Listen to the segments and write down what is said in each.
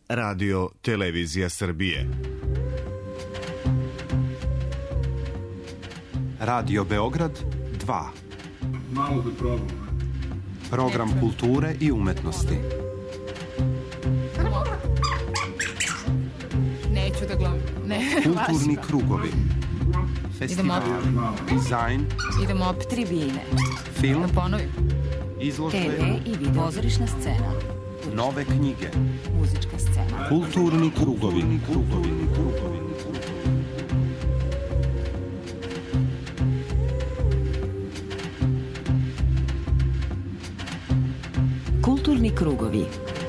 Radio Televizija Srbije. Radio Beograd 2. Malo da probam. Program kulture i umetnosti. Neću da gledam. Kulturni krugovi. Festivali, dizajn. Idemo opet tribine. Film. Da ponovim. Izložbe. TV i video. Pozorišna scena. Nove knjige. Muzička scena. Kulturni krugovi. Kulturni krugovi.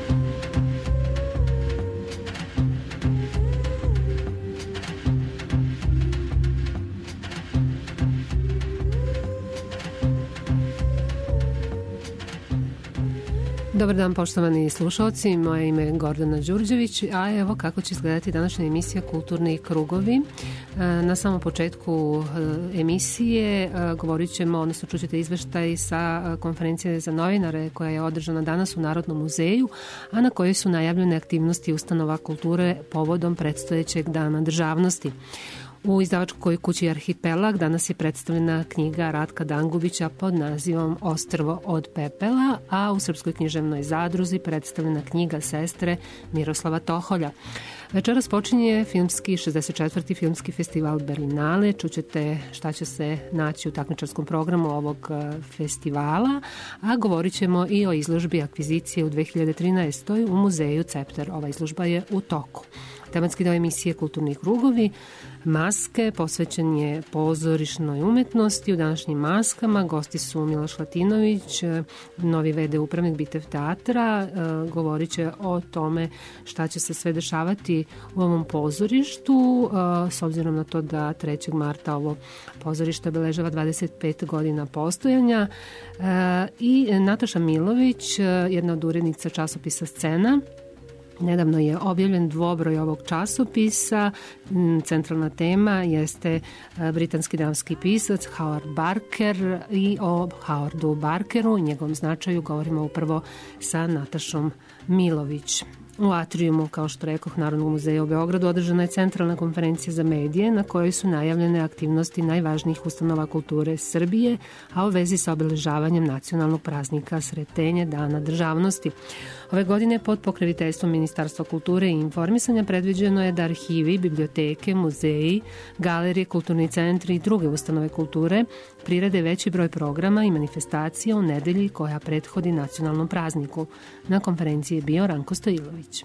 Dobar dan, poštovani slušalci, moje ime je Gordana Đurđević, a evo kako će izgledati današnja emisija Kulturni krugovi. Na samom početku emisije govorit ćemo, odnosno čućete izveštaj sa konferencije za novinare koja je održana danas u Narodnom muzeju, a na kojoj su najavljene aktivnosti ustanova kulture povodom predstojećeg Dana državnosti. U izdavačkoj kući Arhipelag danas je predstavljena knjiga Ratka Dangubića pod nazivom Ostrvo od pepela, a u Srpskoj književnoj zadruzi predstavljena knjiga sestre Miroslava Toholja. Večeras počinje 64. filmski festival Berlinale. Čućete šta će se naći u takmičarskom programu ovog festivala, a govorit ćemo i o izložbi akvizicije u 2013. u muzeju Cepter. Ova izložba je u toku. Tematski deo emisije Kulturni krugovi, maske, posvećen je pozorišnoj umetnosti. U današnjim maskama gosti su Miloš Latinović, novi v.d. upravnik Bitev teatra. Govorit će o tome šta će se sve dešavati u ovom pozorištu, s obzirom na to da 3. marta ovo pozorište obeležava 25 godina postojanja. I Nataša Milović, jedna od urednica časopisa Scena. Nedavno je objavljen dvobroj ovog časopisa. Centralna tema jeste britanski dramski pisac Howard Barker i o Howardu Barkeru i njegovom značaju govorimo upravo sa Natašom Milović. U atrijumu, kao što rekoh, Narodnog muzeja u Beogradu održana je centralna konferencija za medije na kojoj su najavljene aktivnosti najvažnijih ustanova kulture Srbije, a u vezi sa obeležavanjem nacionalnog praznika Sretenje Dana državnosti. Ove godine pod pokroviteljstvom Ministarstva kulture i informisanja predviđeno je da arhivi, biblioteke, muzeji, galerije, kulturni centri i druge ustanove kulture prirede veći broj programa i manifestacija u nedelji koja prethodi nacionalnom prazniku. Na konferenciji je bio Ranko Stojilović.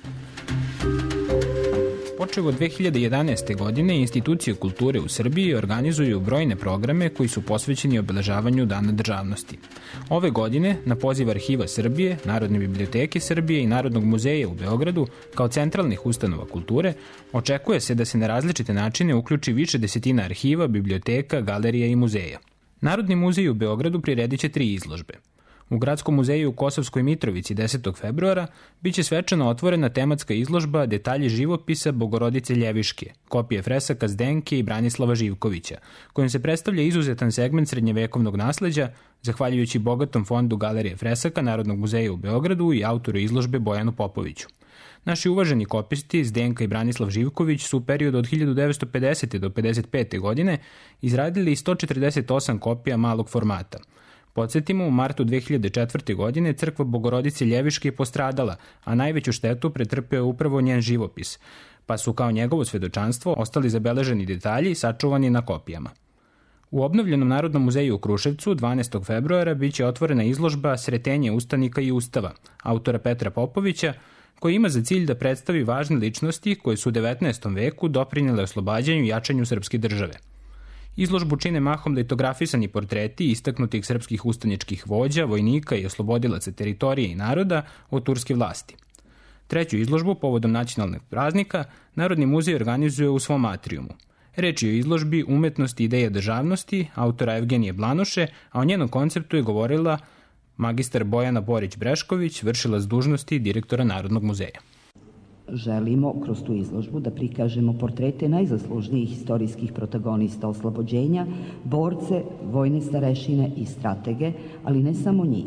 Počev od 2011. godine institucije kulture u Srbiji organizuju brojne programe koji su posvećeni obeležavanju Dana državnosti. Ove godine, na poziv Arhiva Srbije, Narodne biblioteke Srbije i Narodnog muzeja u Beogradu, kao centralnih ustanova kulture, očekuje se da se na različite načine uključi više desetina arhiva, biblioteka, galerija i muzeja. Narodni muzej u Beogradu priredit će 3 izložbe. U Gradskom muzeju u Kosovskoj Mitrovici 10. februara biće svečano otvorena tematska izložba Detalji živopisa Bogorodice Ljeviške, kopije fresaka Zdenke i Branislava Živkovića, kojim se predstavlja izuzetan segment srednjevekovnog nasleđa, zahvaljujući bogatom fondu Galerije fresaka Narodnog muzeja u Beogradu i autoru izložbe Bojanu Popoviću. Naši uvaženi kopisti Zdenka i Branislav Živković su u periodu od 1950. do 1955. godine izradili 148 kopija malog formata. Podsjetimo, u martu 2004. godine crkva Bogorodice Ljeviške je postradala, a najveću štetu pretrpeo je upravo njen živopis, pa su kao njegovo svedočanstvo ostali zabeleženi detalji sačuvani na kopijama. U obnovljenom Narodnom muzeju u Kruševcu 12. februara biće otvorena izložba Sretenje ustanika i ustava, autora Petra Popovića, koji ima za cilj da predstavi važne ličnosti koje su u 19. veku doprinjele oslobađanju i jačanju srpske države. Izložbu čine mahom litografisani portreti istaknutih srpskih ustaničkih vođa, vojnika i oslobodilaca teritorije i naroda od turske vlasti. Treću izložbu povodom nacionalnog praznika Narodni muzej organizuje u svom atrijumu. Reč je o izložbi Umetnost i ideja državnosti autora Evgenije Blanuše, a o njenom konceptu je govorila magistar Bojana Borić-Brešković, vršilac dužnosti direktora Narodnog muzeja. Želimo kroz tu izložbu da prikažemo portrete najzaslužnijih istorijskih protagonista oslobođenja, borce, vojne starešine i stratege, ali ne samo njih,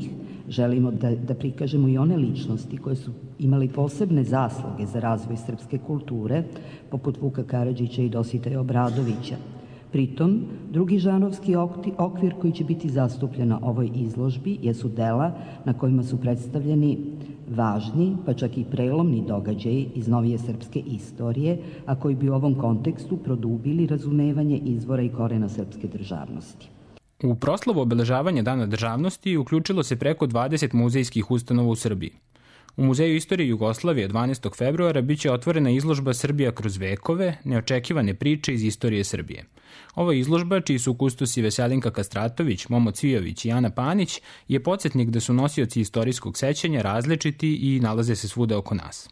Želimo da prikažemo i one ličnosti koje su imali posebne zasluge za razvoj srpske kulture, poput Vuka Karadžića i Dositeja Obradovića. Pritom, drugi žanrovski okvir koji će biti zastupljen na ovoj izložbi jesu dela na kojima su predstavljeni važni, pa čak i prelomni događaji iz novije srpske istorije, a koji bi u ovom kontekstu produbili razumevanje izvora i korena srpske državnosti. U proslavu obeležavanja Dana državnosti uključilo se preko 20 muzejskih ustanova u Srbiji. U Muzeju istorije Jugoslavije 12. februara biće otvorena izložba Srbija kroz vekove, neočekivane priče iz istorije Srbije. Ova izložba, čiji su kustosi Veselinka Kastratović, Momo Cvijović i Ana Panić, je podsjetnik da su nosioci istorijskog sećanja različiti i nalaze se svuda oko nas.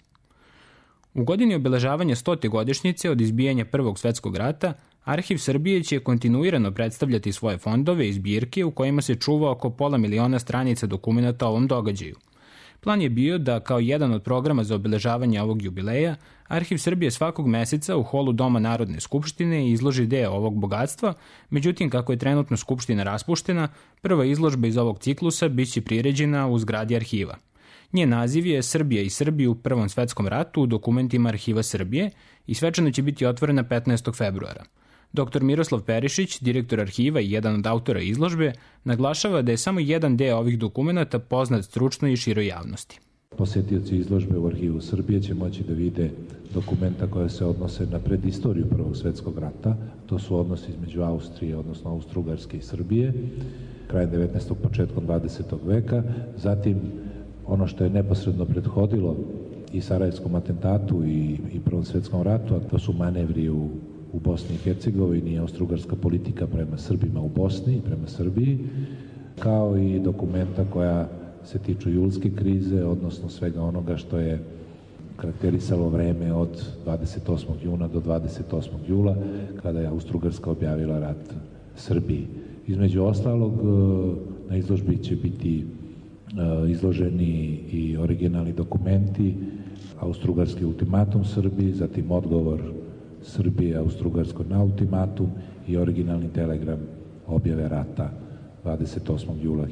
U godini obeležavanja 100. godišnjice od izbijanja Prvog svetskog rata, Arhiv Srbije će kontinuirano predstavljati svoje fondove i zbirke u kojima se čuva oko 500.000 stranica dokumenta o ovom događaju. Plan je bio da, kao jedan od programa za obeležavanje ovog jubileja, Arhiv Srbije svakog meseca u holu Doma Narodne skupštine izloži deo ovog bogatstva, međutim, kako je trenutno skupština raspuštena, prva izložba iz ovog ciklusa biće priređena u zgradi arhiva. Njen naziv je Srbija i Srbi u Prvom svetskom ratu u dokumentima Arhiva Srbije i svečano će biti otvorena 15. februara. Dr. Miroslav Perišić, direktor arhiva i jedan od autora izložbe, naglašava da je samo jedan deo ovih dokumenta poznat stručnoj i široj javnosti. Posetioci izložbe u Arhivu Srbije će moći da vide dokumenta koja se odnose na predistoriju Prvog svetskog rata. To su odnosi između Austrije, odnosno Austro-Ugarske i Srbije, krajem 19. početkom 20. veka. Zatim, ono što je neposredno prethodilo i Sarajevskom atentatu i Prvom svetskom ratu, a to su manevri u Bosni i Hercegovini i austrougarska politika prema Srbima u Bosni i prema Srbiji, kao i dokumenta koja se tiču julske krize, odnosno svega onoga što je karakterisalo vreme od 28. juna do 28. jula, kada je Austrougarska objavila rat Srbiji. Između ostalog, na izložbi će biti izloženi i originalni dokumenti, Austrougarski ultimatum Srbiji, zatim odgovor Srbije Austrougarskoj na ultimatum i originalni telegram objave rata 28. jula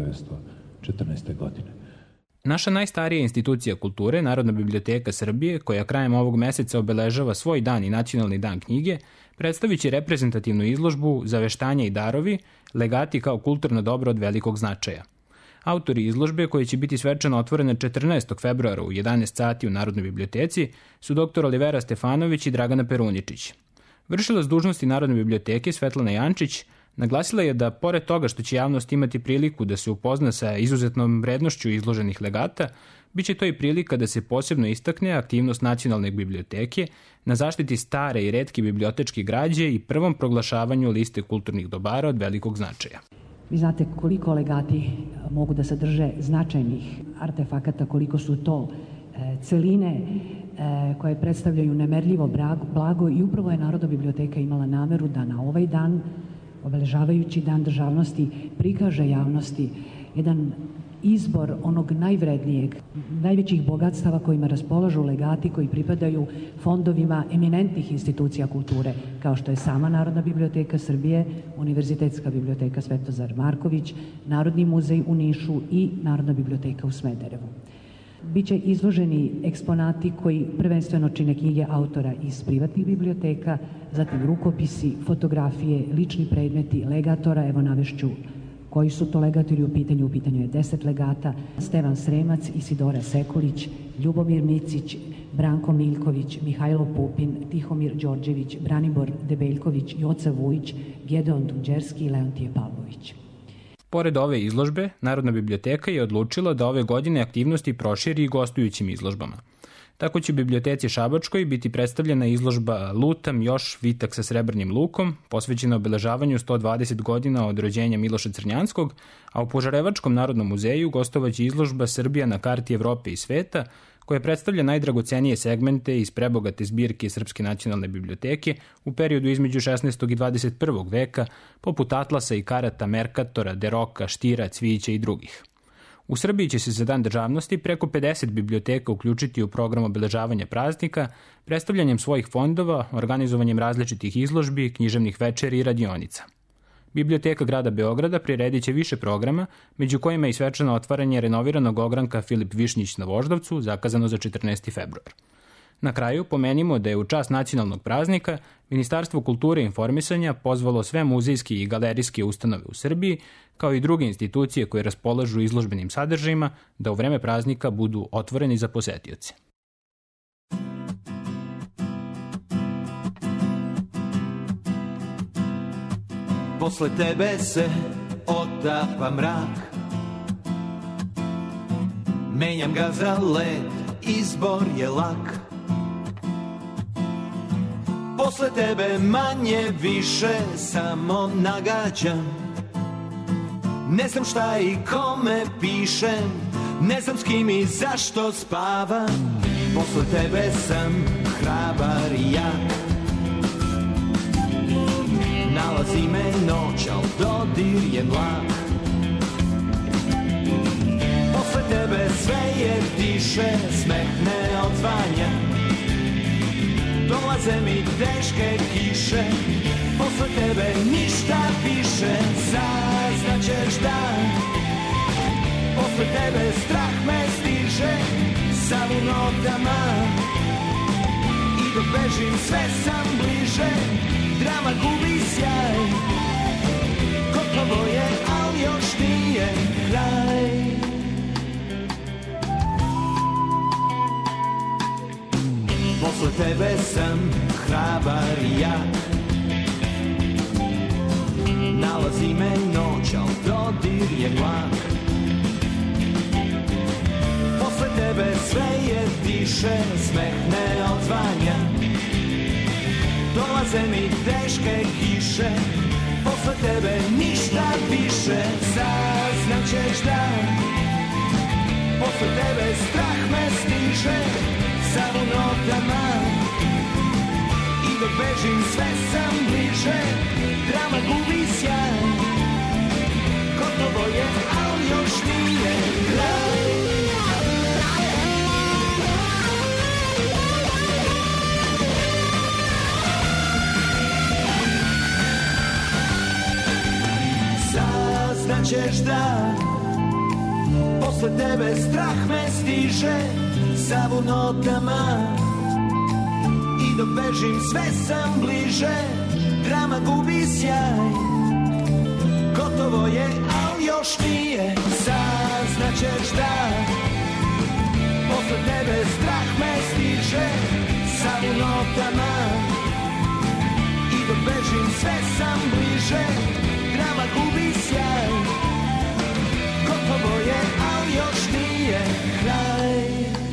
1914. godine. Naša najstarija institucija kulture, Narodna biblioteka Srbije, koja krajem ovog meseca obeležava svoj dan i Nacionalni dan knjige, predstavit će reprezentativnu izložbu Zaveštanja i darovi, legati kao kulturno dobro od velikog značaja. Autori izložbe, koje će biti svečano otvorene 14. februara u 11 sati u Narodnoj biblioteci, su dr. Olivera Stefanović i Dragana Peruničić. Vršilac dužnosti Narodne biblioteke Svetlana Jančić naglasila je da, pored toga što će javnost imati priliku da se upozna sa izuzetnom vrednošću izloženih legata, biće to i prilika da se posebno istakne aktivnost Nacionalne biblioteke na zaštiti stare i retke bibliotečke građe i prvom proglašavanju liste kulturnih dobara od velikog značaja. Vi znate koliko legati mogu da sadrže značajnih artefakata, koliko su to celine koje predstavljaju nemerljivo blago i upravo je Narodna biblioteka imala nameru da na ovaj dan, obeležavajući Dan državnosti, prikaže javnosti jedan izbor onog najvrednijeg, najvećih bogatstava kojima raspolažu legati koji pripadaju fondovima eminentnih institucija kulture, kao što je sama Narodna biblioteka Srbije, Univerzitetska biblioteka Svetozar Marković, Narodni muzej u Nišu i Narodna biblioteka u Smederevu. Biće izloženi eksponati koji prvenstveno čine knjige autora iz privatnih biblioteka, zatim rukopisi, fotografije, lični predmeti, legatora, evo navešću koji su to legatori u pitanju je 10 legata, Stevan Sremac, Isidora Sekulić, Ljubomir Micić, Branko Miljković, Mihajlo Pupin, Tihomir Đorđević, Branibor Debeljković, Joca Vujić, Gedeon Tunđerski i Leontije Pavlović. Pored ove izložbe, Narodna biblioteka je odlučila da ove godine aktivnosti proširi i gostujućim izložbama. Tako će u biblioteci Šabačkoj biti predstavljena izložba Lutam još vitak sa srebrnim lukom, posvećena obeležavanju 120 godina od rođenja Miloša Crnjanskog, a u Požarevačkom Narodnom muzeju gostovaće izložba Srbija na karti Evrope i sveta, koja predstavlja najdragocenije segmente iz prebogate zbirke Srpske nacionalne biblioteke u periodu između 16. i 21. veka, poput atlasa i karata Merkatora, Deroka, Štira, Cvijića i drugih. U Srbiji će se za Dan državnosti preko 50 biblioteka uključiti u program obeležavanja praznika, predstavljanjem svojih fondova, organizovanjem različitih izložbi, književnih večeri i radionica. Biblioteka grada Beograda priredit će više programa, među kojima je i svečano otvaranje renoviranog ogranka Filip Višnjić na Voždovcu, zakazano za 14. februar. Na kraju pomenimo da je u čast nacionalnog praznika Ministarstvo kulture i informisanja pozvalo sve muzejske i galerijske ustanove u Srbiji, kao i druge institucije koje raspolažu izložbenim sadržajima, da u vreme praznika budu otvoreni za posetioce. Posle tebe se otapa mrak, menjam ga za led, izbor je lak. Posle tebe manje više samo nagađam, ne znam šta i kome pišem, ne znam s kim i zašto spavam. Posle tebe sam hrabar i jak, nalazi me noć, al dodir je mlak. Posle tebe sve je tiše, smeh ne odzvanja, dolaze mi teške kiše. Posle tebe ništa više, saznaćeš da posle tebe strah me stiže, sav u notama i dok bežim sve sam bliže. Drama gubi sjaj, gotovo je, al još nije kraj. Posle tebe sam hrabar i jak, nalazi me noć, al dodir je mlak. Posle tebe sve je tiše, smeh ne odzvanja, dolaze mi teške kiše. Posle tebe ništa više, saznaćeš da posle tebe strah me stiže, sav u notama i dok bežim sve sam bliže. Drama gubi sjaj, gotovo je, al još nije kraj. Saznaćeš da posle tebe strah me stiže, sav u notama i dok bežim sve sam bliže. Drama gubi sjaj, gotovo je, al još nije. Saznaćeš da posle tebe strah me stiže, sav u notama i dok bežim sve sam bliže. Drama gubi sjaj, gotovo je, al još nije kraj.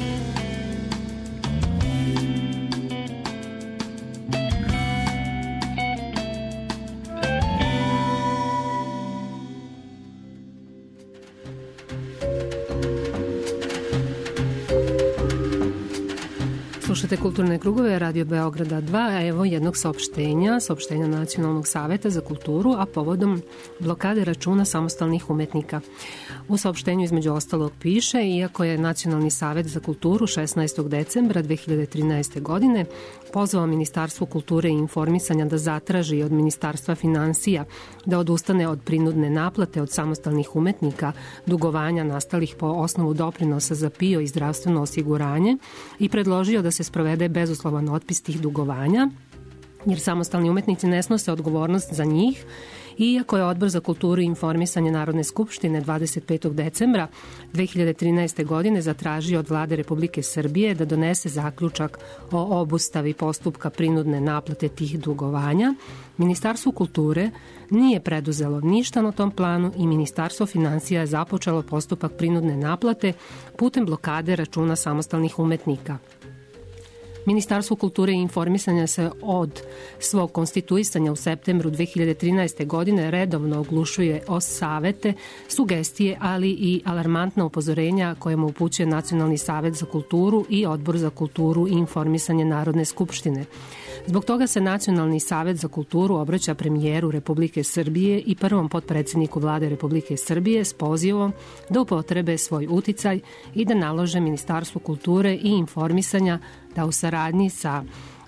Slušate Kulturne krugove, Radio Beograda 2, a evo jednog saopštenja Nacionalnog saveta za kulturu, a povodom blokade računa samostalnih umetnika. U saopštenju između ostalog piše, iako je Nacionalni savet za kulturu 16. decembra 2013. godine pozvao Ministarstvo kulture i informisanja da zatraži od Ministarstva finansija da odustane od prinudne naplate od samostalnih umetnika, dugovanja nastalih po osnovu doprinosa za PIO i zdravstveno osiguranje i predložio da se sprovede bezuslovan otpis tih dugovanja, jer samostalni umetnici ne snose odgovornost za njih. Iako je Odbor za kulturu i informisanje Narodne skupštine 25. decembra 2013. godine zatražio od Vlade Republike Srbije da donese zaključak o obustavi postupka prinudne naplate tih dugovanja, Ministarstvo kulture nije preduzelo ništa na tom planu i Ministarstvo finansija je započelo postupak prinudne naplate putem blokade računa samostalnih umetnika. Ministarstvo kulture i informisanja se od svog konstituisanja u septembru 2013. godine redovno oglušuje o savete, sugestije, ali i alarmantna upozorenja koje mu upućuje Nacionalni savet za kulturu i Odbor za kulturu i informisanje Narodne skupštine. Zbog toga se Nacionalni savet za kulturu obraća premijeru Republike Srbije i prvom potpredsjedniku Vlade Republike Srbije s pozivom da upotrebe svoj uticaj i da nalože Ministarstvu kulture i informisanja da u saradnji sa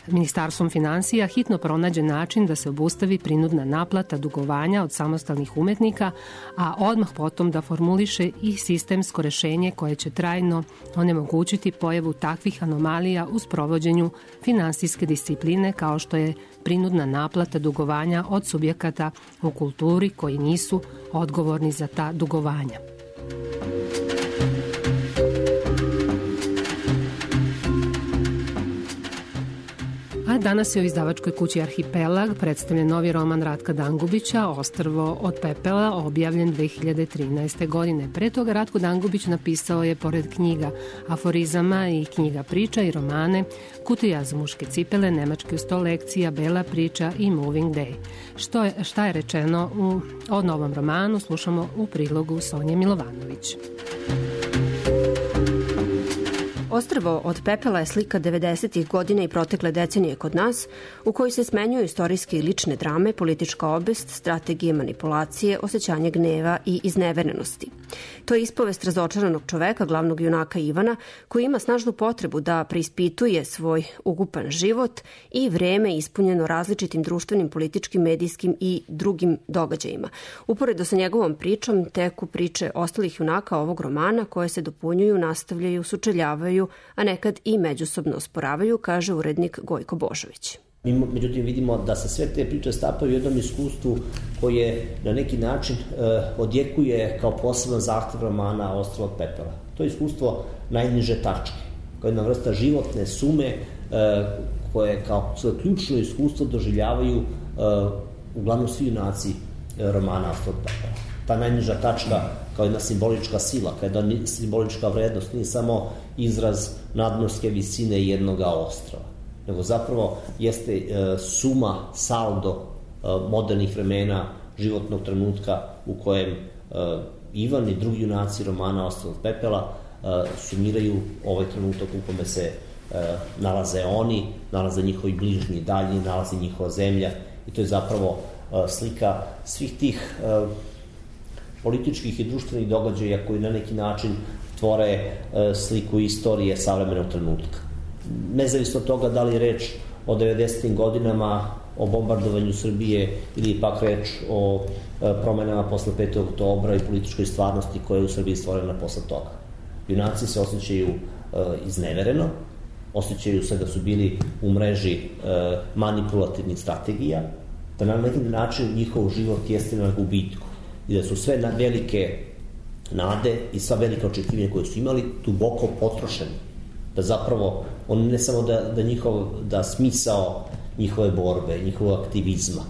Ministarstvom finansija hitno pronađe način da se obustavi prinudna naplata dugovanja od samostalnih umetnika, a odmah potom da formuliše i sistemsko rešenje koje će trajno onemogućiti pojavu takvih anomalija u sprovođenju finansijske discipline kao što je prinudna naplata dugovanja od subjekata u kulturi koji nisu odgovorni za ta dugovanja. A danas je u izdavačkoj kući Arhipelag predstavljen novi roman Ratka Dangubića Ostrvo od pepela, objavljen 2013. godine. Pre toga Ratko Dangubić napisao je, pored knjiga aforizama i knjiga priča i romane, Kutija za muške cipele, Nemački u 100 lekcija, Bela priča i Moving Day. Šta je rečeno o novom romanu, slušamo u prilogu Sonje Milovanović. Ostrvo od pepela je slika 90-ih godina i protekle decenije kod nas, u kojoj se smenjuju istorijske i lične drame, politička obest, strategije manipulacije, osjećanje gneva i izneverenosti. To je ispovest razočaranog čoveka, glavnog junaka Ivana, koji ima snažnu potrebu da preispituje svoj ugupan život i vreme ispunjeno različitim društvenim, političkim, medijskim i drugim događajima. Uporedo sa njegovom pričom teku priče ostalih junaka ovog romana koje se dopunjuju, nastavljaju, sučeljavaju, a nekad i međusobno osporavaju, kaže urednik Gojko Božović. Međutim, vidimo da se sve te priče stapaju u jednom iskustvu koje na neki način odjekuje kao poseban zahtev romana Ostrvo od pepela. To je iskustvo najniže tačke, kao jedna vrsta životne sume koje kao svoje ključno iskustvo doživljavaju uglavnom svi junaci romana Ostrvo od pepela. Ta najniža tačka kao jedna simbolička sila, kao jedna simbolička vrednost, nije samo izraz nadmorske visine jednoga ostrva, nego zapravo jeste suma, saldo modernih vremena, životnog trenutka u kojem Ivan i drugi junaci romana Ostrvo od pepela sumiraju ovaj trenutak u kome se nalaze oni, nalaze njihovi bližnji, daljni, nalaze njihova zemlja, i to je zapravo slika svih tih političkih i društvenih događaja koji na neki način tvore sliku istorije savremenog trenutka. Nezavisno od toga da li je reč o 90. godinama, o bombardovanju Srbije ili pak reč o promenama posle 5. oktobra i političkoj stvarnosti koja je u Srbiji stvorena posle toga. Junaci se osjećaju iznevereno, osjećaju se da su bili u mreži manipulativnih strategija, da na neki način njihov život jeste na gubitku i da su sve velike nade i sva velika očekivanja koje su imali duboko potrošeni. Da zapravo oni ne samo da smisao njihove borbe, njihovog aktivizma,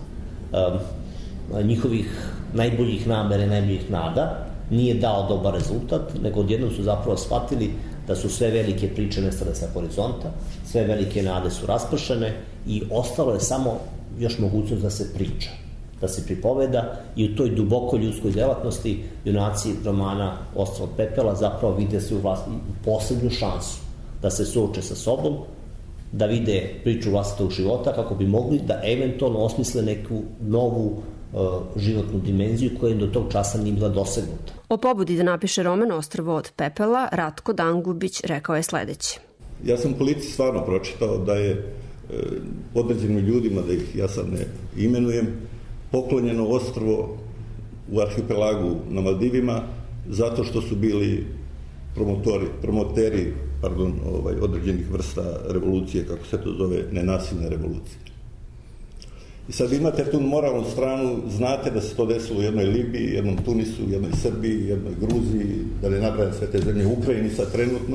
njihovih najboljih namere, najboljih nada nije dao dobar rezultat, nego odjednom su zapravo shvatili da su sve velike priče nestale sa horizonta, sve velike nade su raspršene i ostalo je samo još mogućnost da se priča, da se pripoveda, i u toj duboko ljudskoj delatnosti junaci romana Ostrvo od pepela zapravo vide se u poslednju šansu da se suoče sa sobom, da vide priču vlastitog života kako bi mogli da eventualno osmisle neku novu životnu dimenziju koja im do tog časa nije bila dosegnuta. O pobudi da napiše roman Ostrvo od pepela Ratko Dangubić rekao je sledeće. Ja sam u Politici stvarno pročitao da je određenim ljudima, da ih ja sad ne imenujem, poklonjeno ostrvo u arhipelagu na Maldivima zato što su bili promoteri određenih vrsta revolucije, kako se to zove, nenasilne revolucije. I sad imate tu moralnu stranu, znate da se to desilo u jednoj Libiji, jednom Tunisu, jednoj Srbiji, jednoj Gruziji, da ne nabrajam sve te zemlje, u Ukrajini sad trenutno,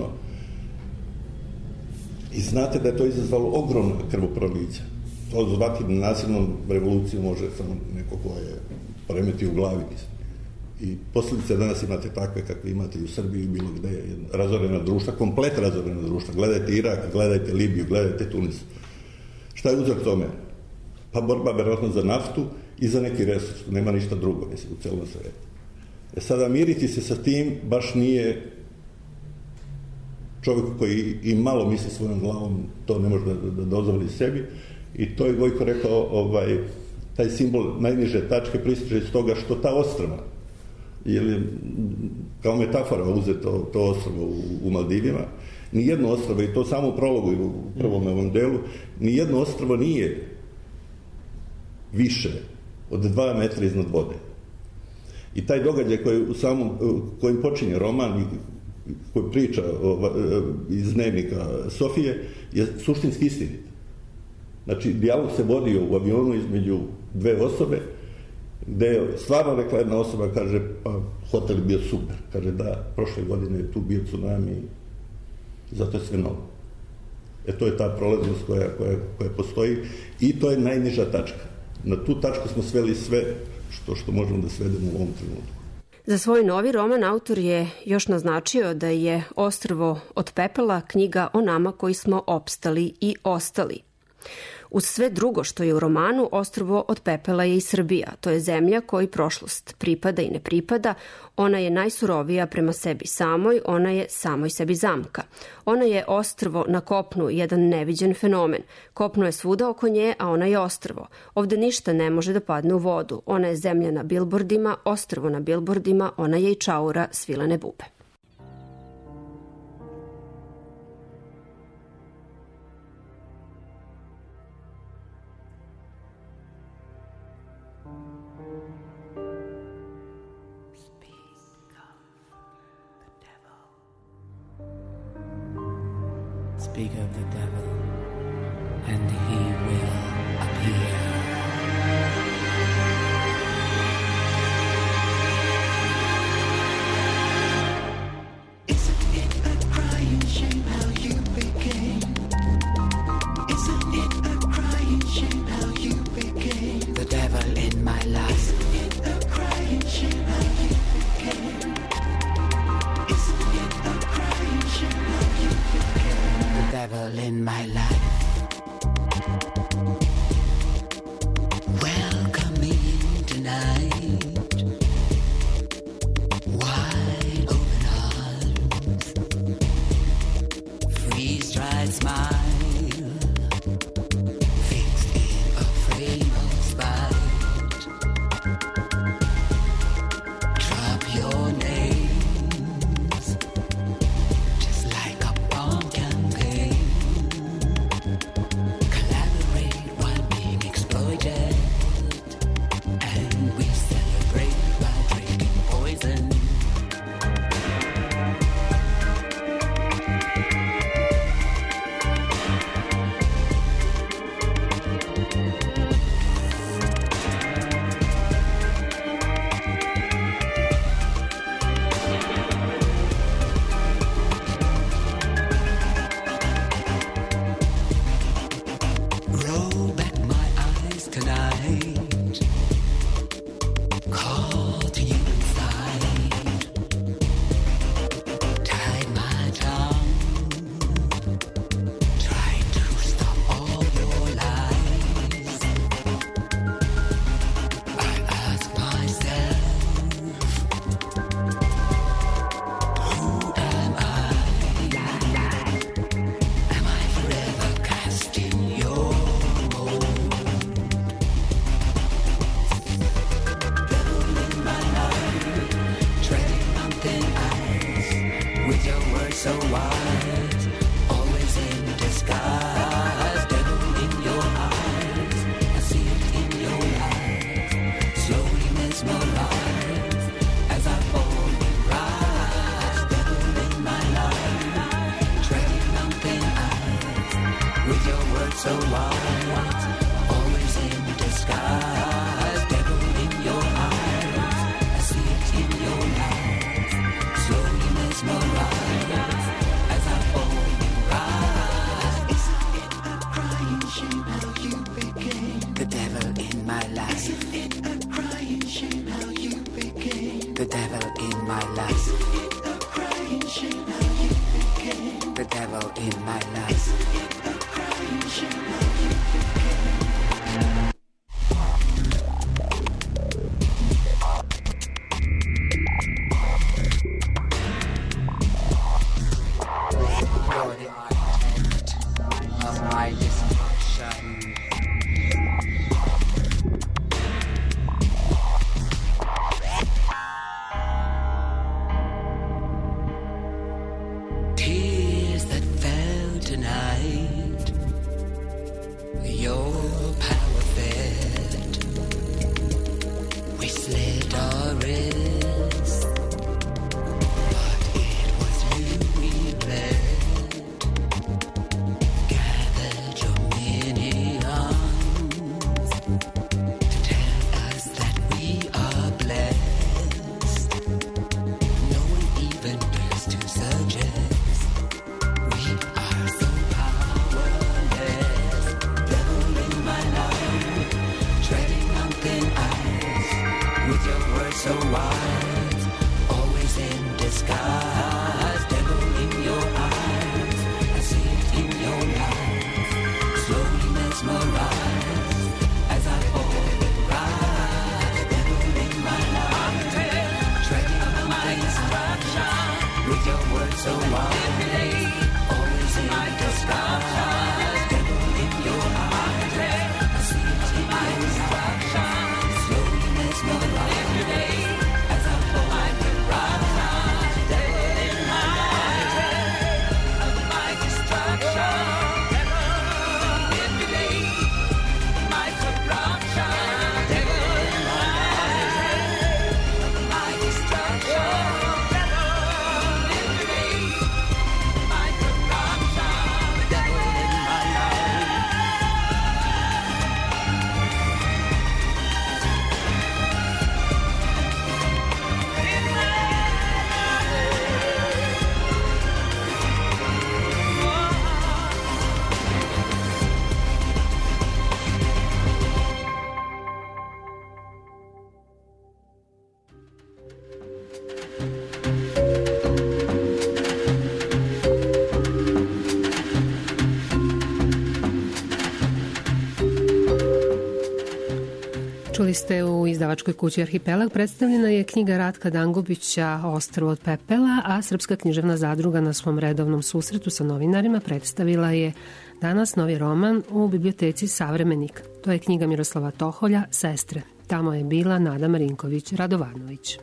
i znate da je to izazvalo ogromno krvoproliće. To zvati nasilnom revolucijom može samo neko ko je poremeti u glavi. I posljedice danas imate takve kakve imate i u Srbiji, bilo gde je razorena društva, komplet razorena društva. Gledajte Irak, gledajte Libiju, gledajte Tunis. Šta je uzrok tome? Pa borba verovatno za naftu i za neki resurs, nema ništa drugo, mislim, u celom svetu. Sada miriti se sa tim baš nije čovjek koji i malo misli svojom glavom, to ne može da dozvoli sebi, i to je Gojko rekao, taj simbol najniže tačke pristiže iz toga što ta ostrva, jer kao metafora uzeto to ostrvo u Maldivima, Nijedno ostrvo, i to samo u prologu i u prvom ovom delu, nijedno ostrvo nije više od 2 metra iznad vode. I taj događaj kojim počinje roman, koji priča iz dnevnika Sofije, je suštinski istinit. Znači, dijalog se vodio u avionu između dve osobe, gde je stvarno rekla jedna osoba, kaže, pa hotel je bio super. Kaže, da, prošle godine je tu bio tsunami, zato je sve novo. To je ta prolaznost koja postoji i to je najniža tačka. Na tu tačku smo sveli sve što možemo da svedemo u ovom trenutku. Za svoj novi roman autor je još naznačio da je Ostrvo od pepela knjiga o nama koji smo opstali i ostali. Uz sve drugo što je u romanu, Ostrvo od pepela je i Srbija. To je zemlja kojoj prošlost pripada i ne pripada. Ona je najsurovija prema sebi samoj, ona je samoj sebi zamka. Ona je ostrvo na kopnu, jedan neviđen fenomen. Kopno je svuda oko nje, a ona je ostrvo. Ovde ništa ne može da padne u vodu. Ona je zemlja na bilbordima, ostrvo na bilbordima, ona je i čaura svilene bube. Speak of the devil, and he will appear. Isn't it a crying shame how you became? Isn't it a crying shame how you became the devil in my life? Isn't it a crying shame how you became? Isn't it a crying shame how you became the devil in my life? Welcome in tonight, wide open arms, freeze-dried smile, fixed in a frame of spite. Drop your names, just like a bomb campaign. Collaborate while being exploited, and we celebrate while drinking poison. Roll back my eyes tonight, call to you inside, tied my tongue, tried to stop all your lies. I ask myself, who am I? Am I forever cast in your mold? Devil in my life, treading mountain eyes, with your words so wise, always in disguise. Devil in your eyes, I see it in your eyes, slowly mesmerized as I fall and rise. Devil in my life, treading mountain eyes, with your words so wise, always in disguise. Devil in your eyes, I see it in your eyes, slowly mesmerized as I fall and rise. Isn't it a crying shame how you became the devil in my life? Isn't it a crying shame how you became the devil in my life? Isn't it a crying shame how you became the devil in my life? Isn't it a crying shame how you became? You're the architect of my destruction. Tears that your power fed. We slit our wrists, but it was you we bled. Gathered your many arms to tell us that we are blessed. No one even dares to suggest we are so powerless. Devil in my life, treading on thin ice, with your words so wise, always in disguise. Devil in your eyes, I see it in your life, slowly mesmerized as I fall and rise. Devil in my life, treading on thin ice, with your words so wise, always in disguise. Devil in your eyes, I see it in your life, slowly mesmerized as I fall and rise. Devil in my life, of my destruction. Devil every day, my corruption. Devil in my life, of my destruction. Devil every day, my corruption. Devil in my life. Čuli ste u izdavačkoj kući Arhipelag, predstavljena je knjiga Ratka Dangubića Ostrvo od pepela, a Srpska književna zadruga na svom redovnom susretu sa novinarima predstavila je danas novi roman u biblioteci Savremenik. To je knjiga Miroslava Toholja, Sestre. Tamo je bila Nada Marinković-Radovanović.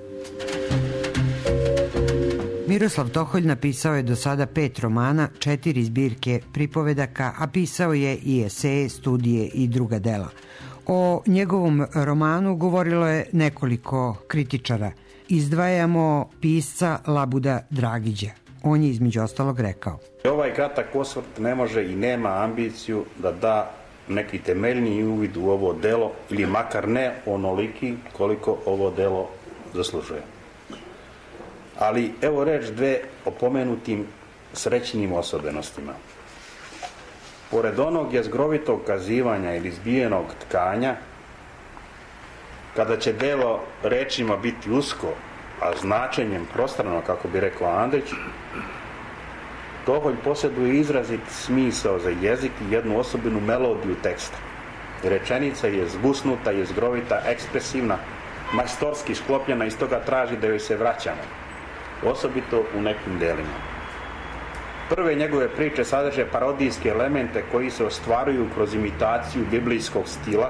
Miroslav Toholj napisao je do sada 5 romana, 4 zbirke pripovedaka, a pisao je i eseje, studije i druga dela. O njegovom romanu govorilo je nekoliko kritičara. Izdvajamo pisca Labuda Dragića. On je između ostalog rekao: Ovaj kratak osvrt ne može i nema ambiciju da da neki temeljni uvid u ovo delo, ili makar ne onoliki koliko ovo delo zaslužuje. Ali evo reč dve o pomenutim srećnim osobenostima. Pored onog jezgrovitog kazivanja ili zbijenog tkanja, kada će delo rečima biti usko, a značenjem prostrano, kako bi rekao Andrić, Toholj posjeduje izrazit smisao za jezik i jednu osobinu melodiju teksta. Rečenica je zgusnuta, jezgrovita, ekspresivna, majstorski sklopljena i stoga traži da joj se vraćamo, osobito u nekim delima. Prve njegove priče sadrže parodijske elemente koji se ostvaruju kroz imitaciju biblijskog stila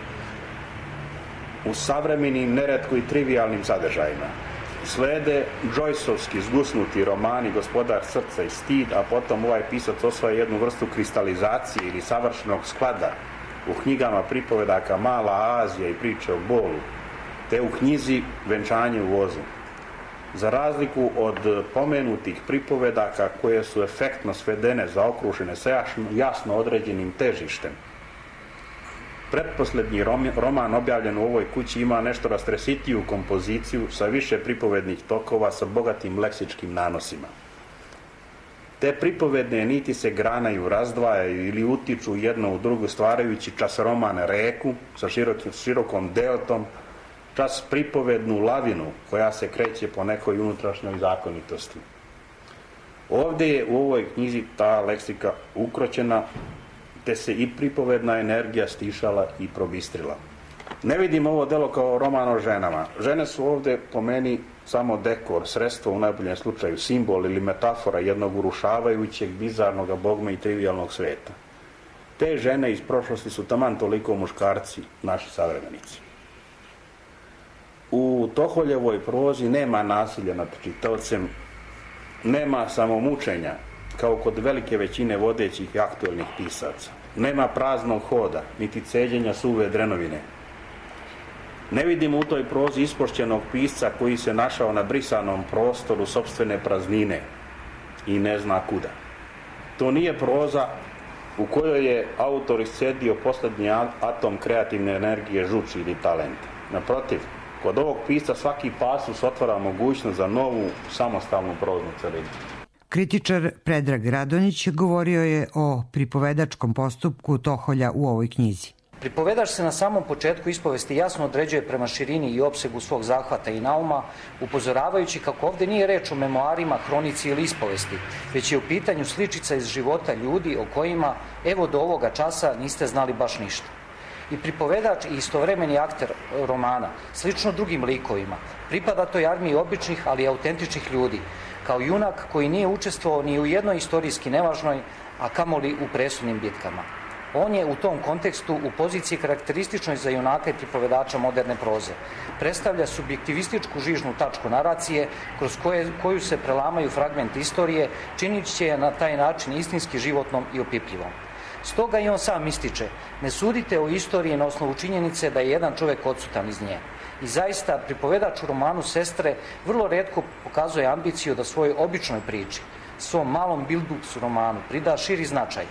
u savremenim, neretko i trivialnim sadržajima. Slede Joyceovski zgusnuti romani Gospodar srca i stid, a potom ovaj pisac osvaja jednu vrstu kristalizacije ili savršenog sklada u knjigama pripovedaka Mala Azija i priče o bolu, te u knjizi Venčanje u vozu. Za razliku od pomenutih pripovedaka koje su efektno svedene, zaokružene sa jasno određenim težištem, pretposlednji roman objavljen u ovoj kući ima nešto rastresitiju kompoziciju sa više pripovednih tokova sa bogatim leksičkim nanosima. Te pripovedne niti se granaju, razdvajaju ili utiču jedno u drugu, stvarajući čas romana reku sa širokom deltom, čas pripovednu lavinu koja se kreće po nekoj unutrašnjoj zakonitosti. Ovdje je u ovoj knjizi ta leksika ukroćena, te se i pripovedna energija stišala i probistrila. Ne vidim ovo delo kao roman o ženama. Žene su ovdje po meni samo dekor, sredstvo, u najboljem slučaju simbol ili metafora jednog urušavajućeg, bizarnog bogme i trivialnog sveta. Te žene iz prošlosti su taman toliko muškarci, naši savremenici. U Toholjevoj prozi nema nasilja nad čitaocem, nema samomučenja, kao kod velike većine vodećih i aktuelnih pisaca. Nema praznog hoda, niti ceđenja suve drenovine. Ne vidimo u toj prozi ispošćenog pisca koji se našao na brisanom prostoru sopstvene praznine i ne zna kuda. To nije proza u kojoj je autor iscedio posljednji atom kreativne energije, žuči ili talenta. Naprotiv, kod ovog pisca svaki pasus otvara mogućnost za novu, samostalnu proznu celinu. Kritičar Predrag Radonjić govorio je o pripovedačkom postupku Toholja u ovoj knjizi. Pripovedač se na samom početku ispovesti jasno određuje prema širini i opsegu svog zahvata i nauma, upozoravajući kako ovde nije reč o memoarima, hronici ili ispovesti, već je u pitanju sličica iz života ljudi o kojima, evo do ovoga časa, niste znali baš ništa. I pripovedač i istovremeni akter romana, slično drugim likovima, pripada toj armiji običnih, ali autentičnih ljudi, kao junak koji nije učestvovao ni u jednoj istorijski nevažnoj, a kamoli u presudnim bitkama. On je u tom kontekstu u poziciji karakterističnoj za junaka i pripovedača moderne proze. Predstavlja subjektivističku žižnu tačku naracije kroz koju se prelamaju fragmenti istorije, činići je na taj način istinski životnom i opipljivom. Stoga i on sam ističe, ne sudite o istoriji na osnovu činjenice da je jedan čovjek odsutan iz nje. I zaista, pripovedač u romanu Sestre vrlo retko pokazuje ambiciju da svojoj običnoj priči, svom malom bildux romanu prida širi značaj,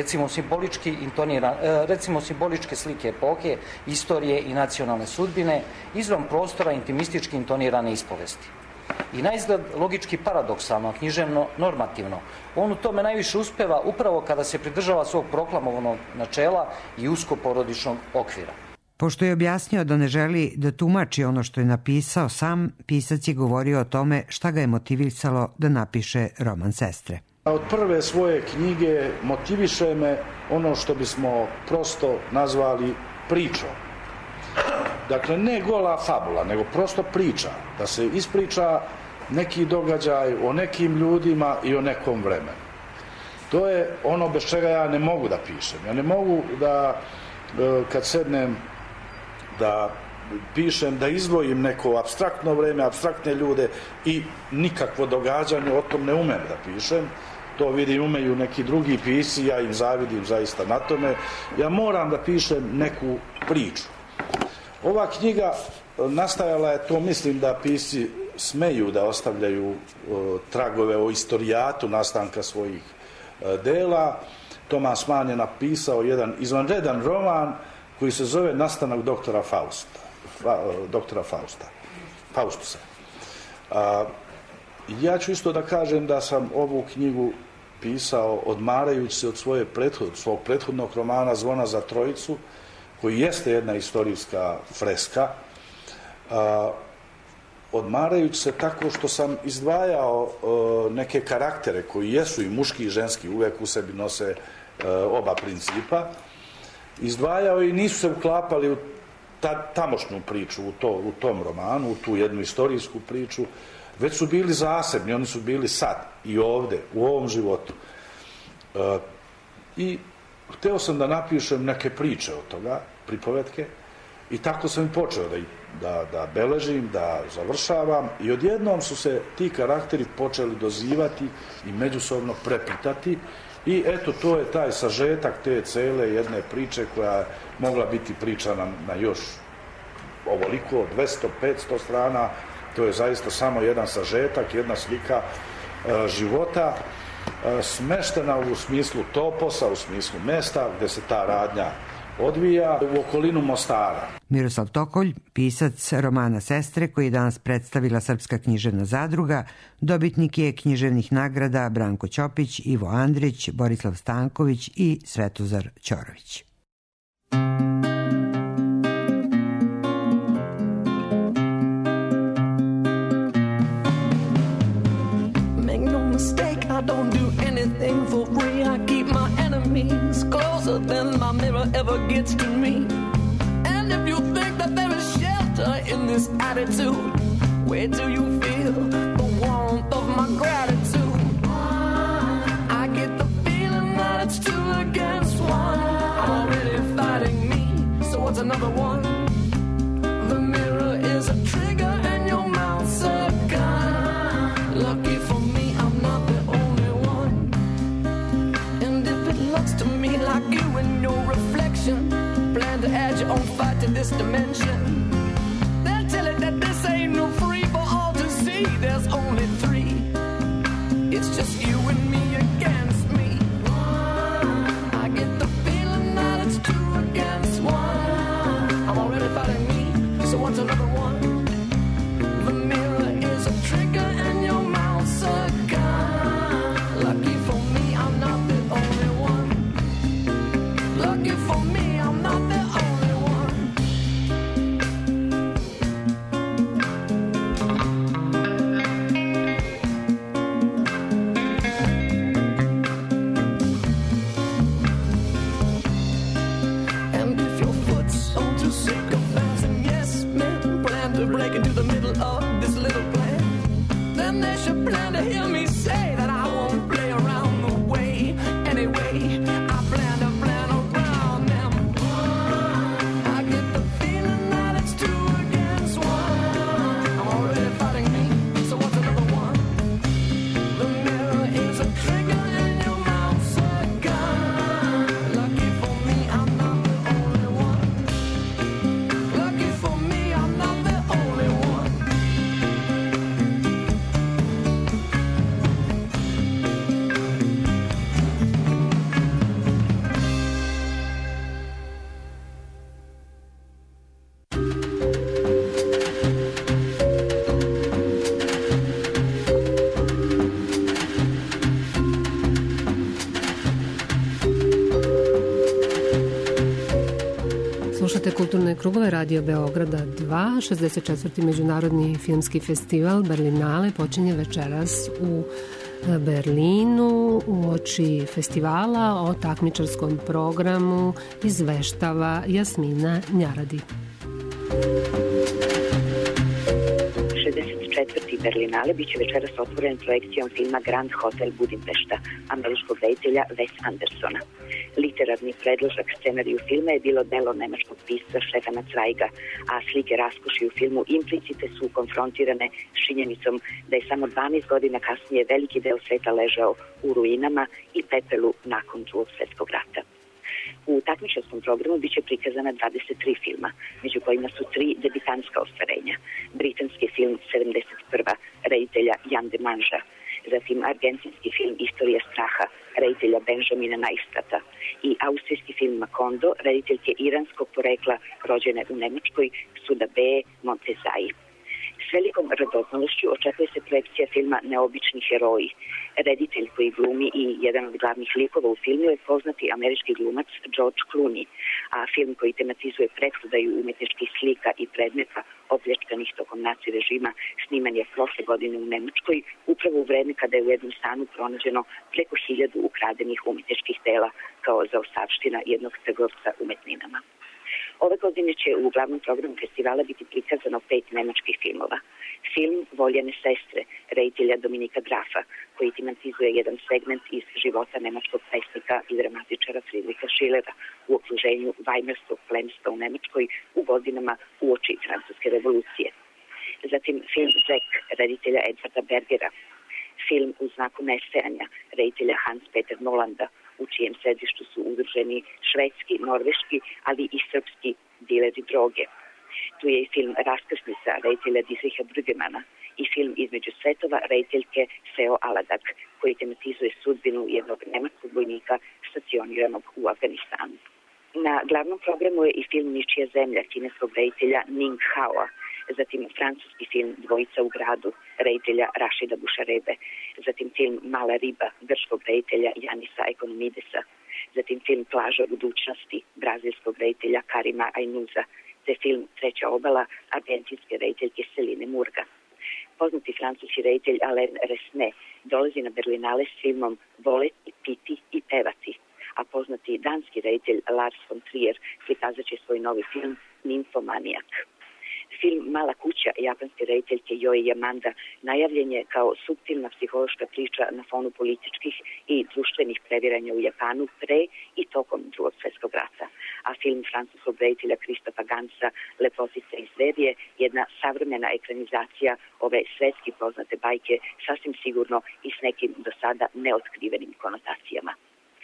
recimo simboličke slike epohe, istorije i nacionalne sudbine, izvan prostora intimistički intonirane ispovesti. I naizgled logički paradoksalno, književno normativno, on u tome najviše uspeva upravo kada se pridržava svog proklamovanog načela i usko porodičnog okvira. Pošto je objasnio da ne želi da tumači ono što je napisao sam, pisac je govorio o tome šta ga je motivisalo da napiše roman Sestre. Od prve svoje knjige motiviše me ono što bismo prosto nazvali pričom. Dakle, ne gola fabula, nego prosto priča. Da se ispriča neki događaj o nekim ljudima i o nekom vremenu. To je ono bez čega ja ne mogu da pišem. Ja ne mogu da, kad sednem da pišem, da izdvojim neko apstraktno vreme, apstraktne ljude i nikakvo događanje, o tom ne umem da pišem. To vidim, umeju neki drugi pisci, ja im zavidim zaista na tome. Ja moram da pišem neku priču. Ova knjiga nastajala je, to mislim da pisci smeju da ostavljaju tragove o istorijatu nastanka svojih dela. Tomas Mann je napisao jedan izvanredan roman koji se zove Nastanak doktora Faustusa. Ja ću isto da kažem da sam ovu knjigu pisao odmarajući se od svog prethodnog romana Zvona za trojicu, koji jeste jedna istorijska freska, odmarajući se tako što sam izdvajao neke karaktere koji jesu i muški i ženski, uvek u sebi nose oba principa, izdvajao i nisu se uklapali u tamošnju priču, u tom romanu, u tu jednu istorijsku priču, već su bili zasebni, oni su bili sad i ovde, u ovom životu. I hteo sam da napišem neke priče od toga, pripovetke, i tako sam i počeo da beležim, da završavam, i odjednom su se ti karakteri počeli dozivati i međusobno preplitati, i eto, to je taj sažetak te cele jedne priče koja je mogla biti pričana na još ovoliko, 200-500 strana. To je zaista samo jedan sažetak, jedna slika života, smeštena u smislu toposa, u smislu mesta gde se ta radnja odvija u okolinu Mostara. Miroslav Tokolj, pisac romana Sestre, koji je danas predstavila Srpska književna zadruga, dobitnik je književnih nagrada Branko Ćopić, Ivo Andrić, Borislav Stanković i Svetozar Ćorović. I don't do anything for free. I keep my enemies closer than my mirror ever gets to me. And if you think that there is shelter in this attitude, where do you feel the warmth of my gratitude? I get the feeling that it's two against one. I'm already fighting me, so what's another one? The mirror is a trigger and your mouth's a gun. Lucky for me, I'm not the only one. And if it looks to me like you and this dimension. They'll tell it that this ain't no free for all to see. There's only three. It's just you and me against me. I get the feeling that it's two against one. I'm already fighting me, so what's another one? The mirror is a trigger and your mouth's a gun. Lucky for me, I'm not the only one. Lucky for me, I'm not the only one. And if your foot's on to sycophants and yes men plan to break into the middle of this little plan, then they should plan to hear me say that I won't play around the way. Anyway, I plan around them. I get the feeling that it's two against one. I'm already fighting me, so what's another one? The mirror is a trigger and your mouth's a gun. Lucky for me, I'm not the only one. Lucky for me, I'm not the only one. Slušate Kulturne krugove Radio Beograda 2, 64. Međunarodni filmski festival Berlinale počinje večeras u Berlinu. Uoči festivala o takmičarskom programu izveštava Jasmina Njaradi. 64. Berlinale biće večeras otvoren projekcijom filma Grand Hotel Budimpešta američkog reditelja Wes Andersona. Literarni predložak scenariju filma je bilo delo nemačkog pisca Stefana Zweiga, a slike raskoši u filmu implicite su konfrontirane s činjenicom da je samo 12 godina kasnije veliki deo sveta ležao u ruinama i pepelu nakon Drugog svjetskog rata. U takmičarskom programu biće prikazana 23 filma, među kojima su 3 debitanska ostvarenja. Britanski film 71. reditelja Jan de Manža, zatim argentinski film Istorija straha reditelja Benjamina Neistrata i austrijski film Macondo rediteljke iranskog porekla rođene u Nemačkoj Sudabe Montezai. S velikom radoznalošću očekuje se projekcija filma Neobični heroji. Reditelj koji glumi i jedan od glavnih likova u filmu je poznati američki glumac George Clooney, a film koji tematizuje preprodaju umetničkih slika i predmeta opljačkanih tokom naci režima sniman je prošle godine u Nemačkoj, upravo u vreme kada je u jednom stanu pronađeno preko 1000 ukradenih umetničkih dela kao zaostavština jednog trgovca umetninama. Ove godine će u glavnom programu festivala biti prikazano 5 nemačkih filmova. Film Voljene sestre reditelja Dominika Grafa, koji tematizuje jedan segment iz života nemačkog pesnika i dramatičara Friedricha Schillera u okruženju vajmarskog plemstva u Nemačkoj u godinama uoči Francuske revolucije. Zatim film Zek reditelja Edvarda Bergera, film U znaku nestajanja reditelja Hans-Peter Nolanda, u čijem središtu su udruženi švedski, norveški, ali i srpski dileri droge. Tu je i film Raskrsnica reditelja Dietricha Brüggemana i film Između svetova rediteljke Seo Aladak, koji tematizuje sudbinu jednog nemačkog vojnika stacioniranog u Afganistanu. Na glavnom programu je i film Ničija zemlja kineskog reditelja Ning Haoa, zatim francuski film Dvojica u gradu reditelja Rašida Bušarebe, zatim film Mala riba grčkog reditelja Janisa Ekonomidesa, zatim film Plaža budućnosti brazilskog reditelja Karima Ainuza, te film Treća obala argentinske rediteljke Celine Murga. Poznati francuski reditelj Alain Resnais dolazi na Berlinale s filmom Voleti, piti i pevati, a poznati danski reditelj Lars von Trier prikazat će svoj novi film Nymphomaniac. Film Mala kuća japanske rediteljke Joe Yamanda najavljen je kao suptilna psihološka priča na fonu političkih i društvenih previranja u Japanu pre i tokom Drugog svjetskog rata, a film francuskog reditelja Kristofa Gansa Lepotica i zver je jedna savremena ekranizacija ove svetski poznate bajke, sasvim sigurno i s nekim do sada neotkrivenim konotacijama.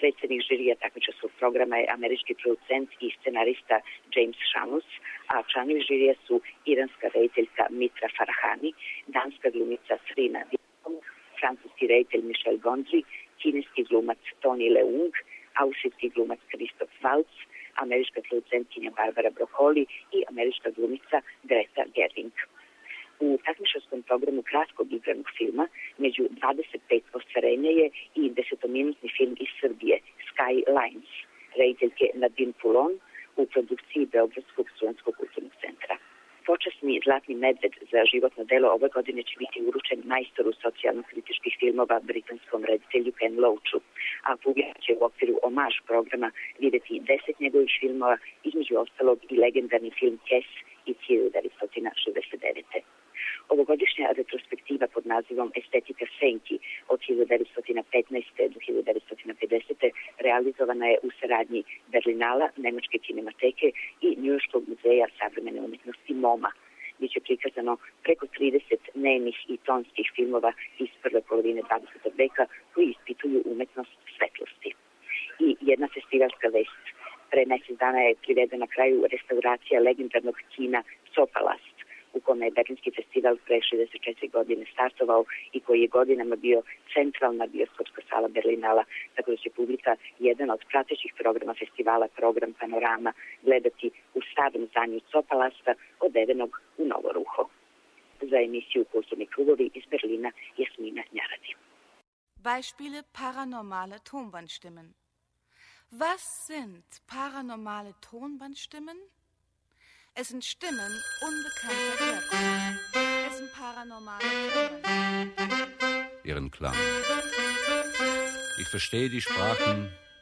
Predsednik žirija takmičarskog programa je američki producent i scenarista James Shanus, a članovi žirija su iranska rediteljka Mitra Farahani, danska glumica Srina Dion, francuski reditelj Michel Gondry, kineski glumac Tony Leung, austrijski glumac Christoph Waltz, američka producentkinja Barbara Broccoli i američka glumica Greta Gerwig. U takmičarskom programu kratkog igranog filma među 25 ostvarenja je i 10-minutni film iz Srbije Sky Lines, rediteljke Nadine Poulon u produkciji Beogradskog studentskog kulturnog centra. Počasni Zlatni medved za životno delo ove godine će biti uručen majstoru socijalno-kritičkih filmova britanskom reditelju Ken Loachu, a publika će u okviru omaž programa videti 10 njegovih filmova, između ostalog i legendarni film Kes i 1969. Ovogodišnja retrospektiva pod nazivom Estetika senki od 1915. do 1950. realizovana je u saradnji Berlinala, Nemačke kinemateke i Njujorškog muzeja savremene umetnosti MoMA, gdje će prikazano preko 30 dnevnih i tonskih filmova iz prve polovine 20. veka koji ispituju umetnost svetlosti. I jedna festivalska vest. Pre mesec dana je privedena kraju restauracija legendarnog kina Sopalast, u kome je Berlinski festival pre 64 godine startovao i koji je godinama bio centralna bioskopska sala Berlinala, tako da će publika jedan od pratećih programa festivala, program Panorama, gledati u starom zdanju Sopalasta odevenog u novo ruho. Za emisiju Kulturni krugovi iz Berlina Jasmina Njaradi. Beispiele paranormale Tonbandstimmen. Was sind paranormale Tonbandstimmen? Es sind Stimmen unbekannter Herkunft. Es sind paranormale Stimmen. Ihren Klang. Ich verstehe die Sprachen.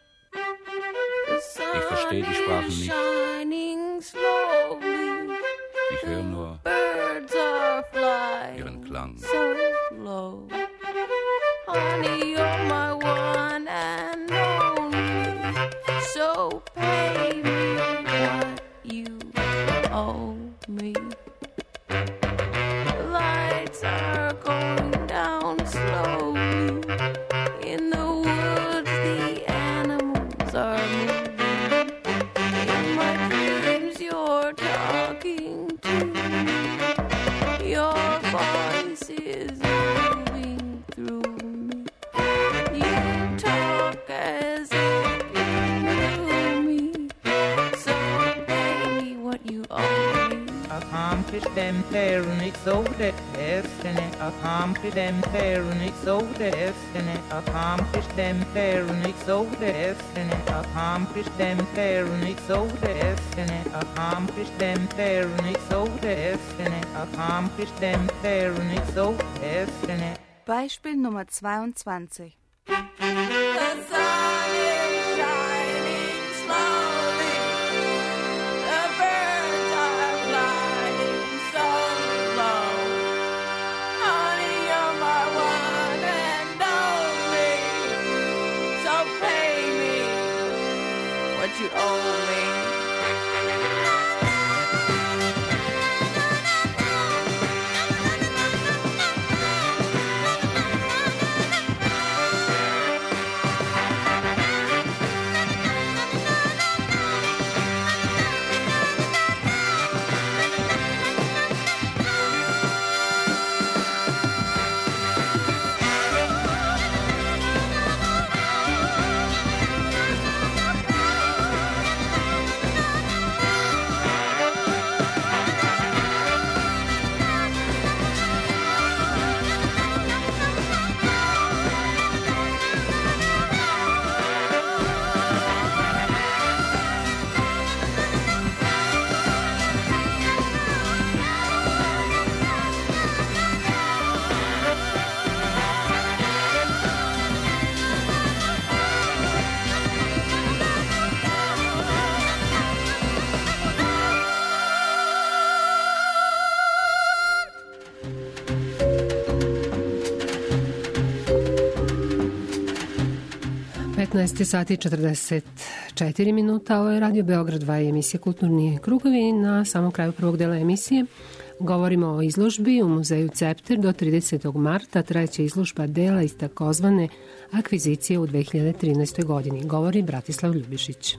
Ich verstehe die Sprachen nicht. Ich höre nur ihren Klang. Honey, you're my one and only. So pay me what you owe me. The lights are going down slowly. In the woods, the animals are moving. In my dreams, you're talking to me. Your voice is moving through me. You talk as if you knew me. So pay me what you owe me. Accomplished them there and it's so destiny. Accomplished them there and it's so destiny. Accomplished them there and it's so destiny. Accomplished them there and it's so destiny. Accomplished them there and it's so destiny. Accomplished them there and it's so destiny. Beispiel Nummer 22. You owe me. 15 sati 44 minuta. Ovo je Radio Beograd 2 i emisija Kulturni krugovi. Na samom kraju prvog dela emisije govorimo o izložbi u muzeju Cepter do 30. marta. Trajeće izložba dela iz takozvane akvizicije u 2013. godini. Govori Bratislav Ljubišić.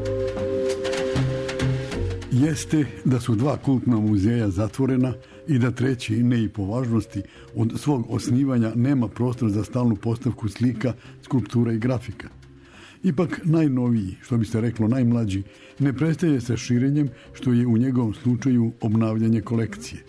Jeste da su dva kultna muzeja zatvorena i da treći, ne i po važnosti, od svog osnivanja nema prostor za stalnu postavku slika, skulptura i grafika. Ipak najnoviji, što bi se reklo najmlađi, ne prestaje sa širenjem, što je u njegovom slučaju obnavljanje kolekcije.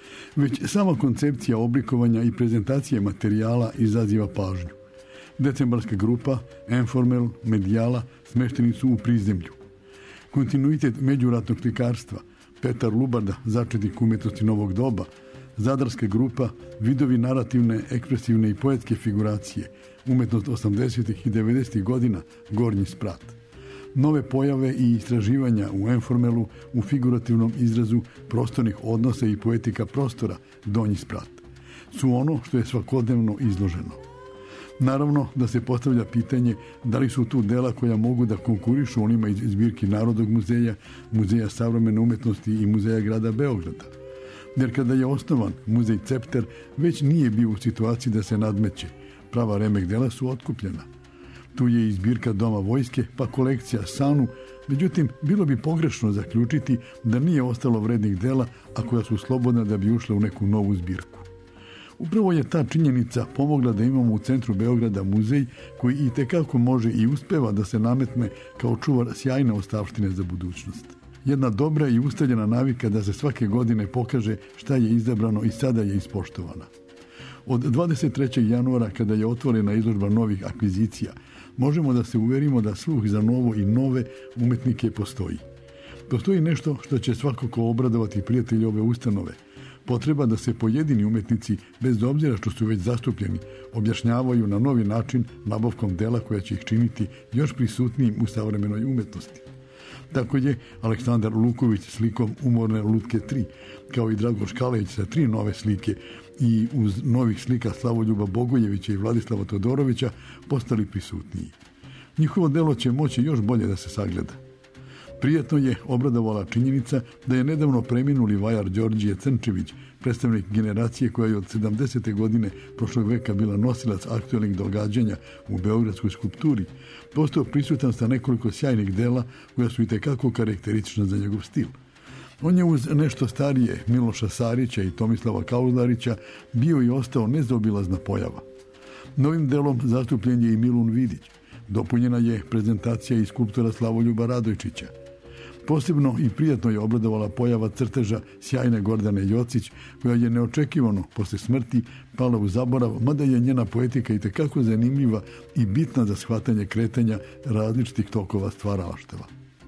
Već sama koncepcija oblikovanja i prezentacije materijala izaziva pažnju. Decembarska grupa, Enformel, Medijala smešteni su u prizemlju. Kontinuitet međuratnog slikarstva, Petar Lubarda, začetnik umetnosti novog doba, Zadarska grupa, vidovi narativne, ekspresivne i poetske figuracije, umetnost 80. i 90. godina, Gornji sprat. Nove pojave i istraživanja u Enformelu u figurativnom izrazu prostornih odnosa i poetika prostora, Donji sprat, su ono što je svakodnevno izloženo. Naravno da se postavlja pitanje da li su tu dela koja mogu da konkurišu onima iz zbirki Narodnog muzeja, Muzeja savremene umetnosti i Muzeja grada Beograda. Jer kada je osnovan muzej Cepter već nije bio u situaciji da se nadmeće. Prava remek dela su otkupljena. Tu je i zbirka Doma vojske, pa kolekcija Sanu, međutim bilo bi pogrešno zaključiti da nije ostalo vrednih dela, a koja su slobodna da bi ušla u neku novu zbirku. Upravo je ta činjenica pomogla da imamo u centru Beograda muzej koji i tekako može i uspeva da se nametne kao čuvar sjajne ostavštine za budućnost. Jedna dobra i ustaljena navika da se svake godine pokaže šta je izabrano i sada je ispoštovana. Od 23. januara, kada je otvorena izložba novih akvizicija, možemo da se uverimo da sluh za novo i nove umetnike postoji. Postoji nešto što će svakako obradovati prijatelji ove ustanove. Potreba da se pojedini umetnici, bez obzira što su već zastupljeni, objašnjavaju na novi način nabavkom dela koja će ih činiti još prisutnijim u savremenoj umetnosti. Tako je Aleksandar Luković slikom Umorne lutke 3, kao i Drago Škalejić sa 3 nove slike i uz novih slika Slavoljuba Bogojevića i Vladislava Todorovića postali prisutniji. Njihovo delo će moći još bolje da se sagleda. Prijetno je obradovala činjenica da je nedavno preminuli vajar Đorđije Crnčević, predstavnik generacije koja je od 70. godine prošlog veka bila nosilac aktualnih događanja u beogradskoj skulpturi, postao prisutan sa nekoliko sjajnih dela koja su itekako karakteristična za njegov stil. On je uz nešto starije Miloša Sarića i Tomislava Kauzlarića bio i ostao nezaobilazna pojava. Novim delom zastupljen je i Milun Vidić. Dopunjena je prezentacija i skulptora Slavoljuba Radojčića. Posebno i prijatno je obradovala pojava crteža sjajne Gordane Jocić, koja je neočekivano posle smrti pala u zaborav, mada je njena poetika itekako zanimljiva i bitna za shvatanje kretanja različitih tokova stvaralaštava.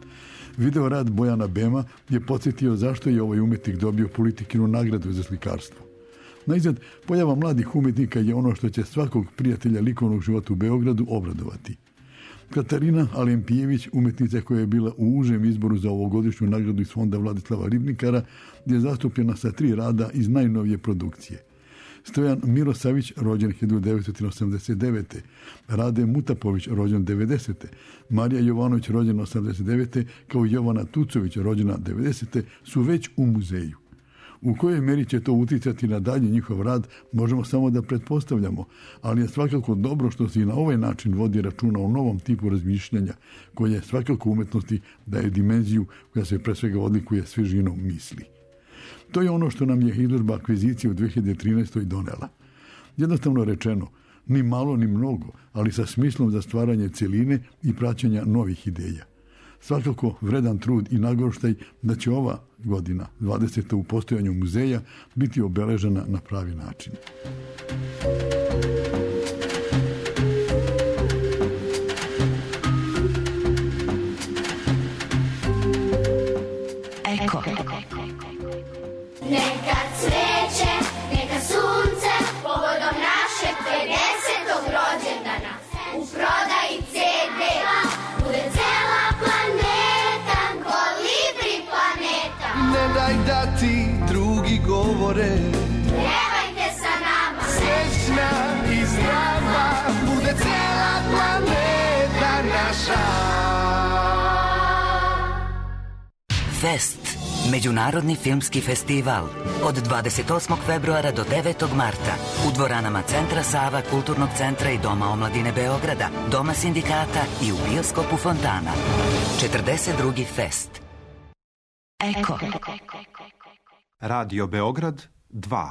Video rad Bojana Bema je podsjetio zašto je ovaj umetnik dobio Politikinu nagradu za slikarstvo. Naizgled, pojava mladih umetnika je ono što će svakog prijatelja likovnog života u Beogradu obradovati. Katarina Alempijević, umetnica koja je bila u užem izboru za ovogodišnju nagradu iz fonda Vladislava Ribnikara, je zastupljena sa 3 rada iz najnovije produkcije. Stojan Mirosavić, rođen 1989. Rade Mutapović, rođen 90. Marija Jovanović, rođena 89. kao i Jovana Tucović, rođena 90. su već u muzeju. U kojoj meri će to uticati na dalje njihov rad, možemo samo da pretpostavljamo, ali je svakako dobro što se i na ovaj način vodi računa o novom tipu razmišljanja, koje svakako umetnosti daje dimenziju koja se pre svega odlikuje svežinom misli. To je ono što nam je izložba akvizicije u 2013. donela. Jednostavno rečeno, ni malo ni mnogo, ali sa smislom za stvaranje celine i praćenja novih ideja. Svakako vredan trud i nagorštaj da će ova godina, 20. u postojanju muzeja, biti obeležena na pravi način. Eko. Neka cveće, neka sunce, povodom našeg 50. rođendana, u prodaji CD, bude cela planeta, kolibri planeta. Ne daj da ti drugi govore, Pjevajte sa nama, srećna i zdrava, bude cela planeta, Fest, Međunarodni filmski festival, od 28. februara do 9. marta u dvoranama Centra Sava, Kulturnog centra i Doma omladine Beograda, Doma sindikata i u bioskopu Fontana. 42. Fest. Eko. Radio Beograd 2.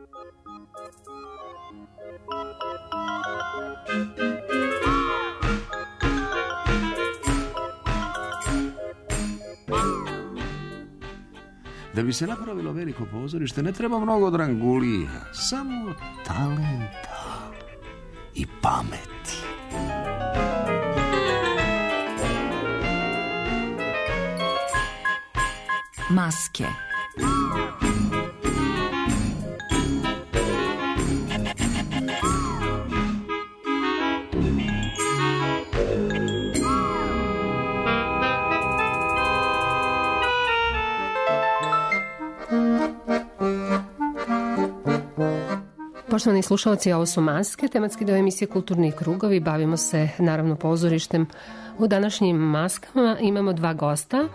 Da bi se napravilo veliko pozorište, ne treba mnogo drangulija, samo talenta i pameti. Maske. Poštovani slušalci, ovo su Maske, tematski dio emisije Kulturni krugovi. Bavimo se naravno pozorištem. U današnjim Maskama imamo dva gosta.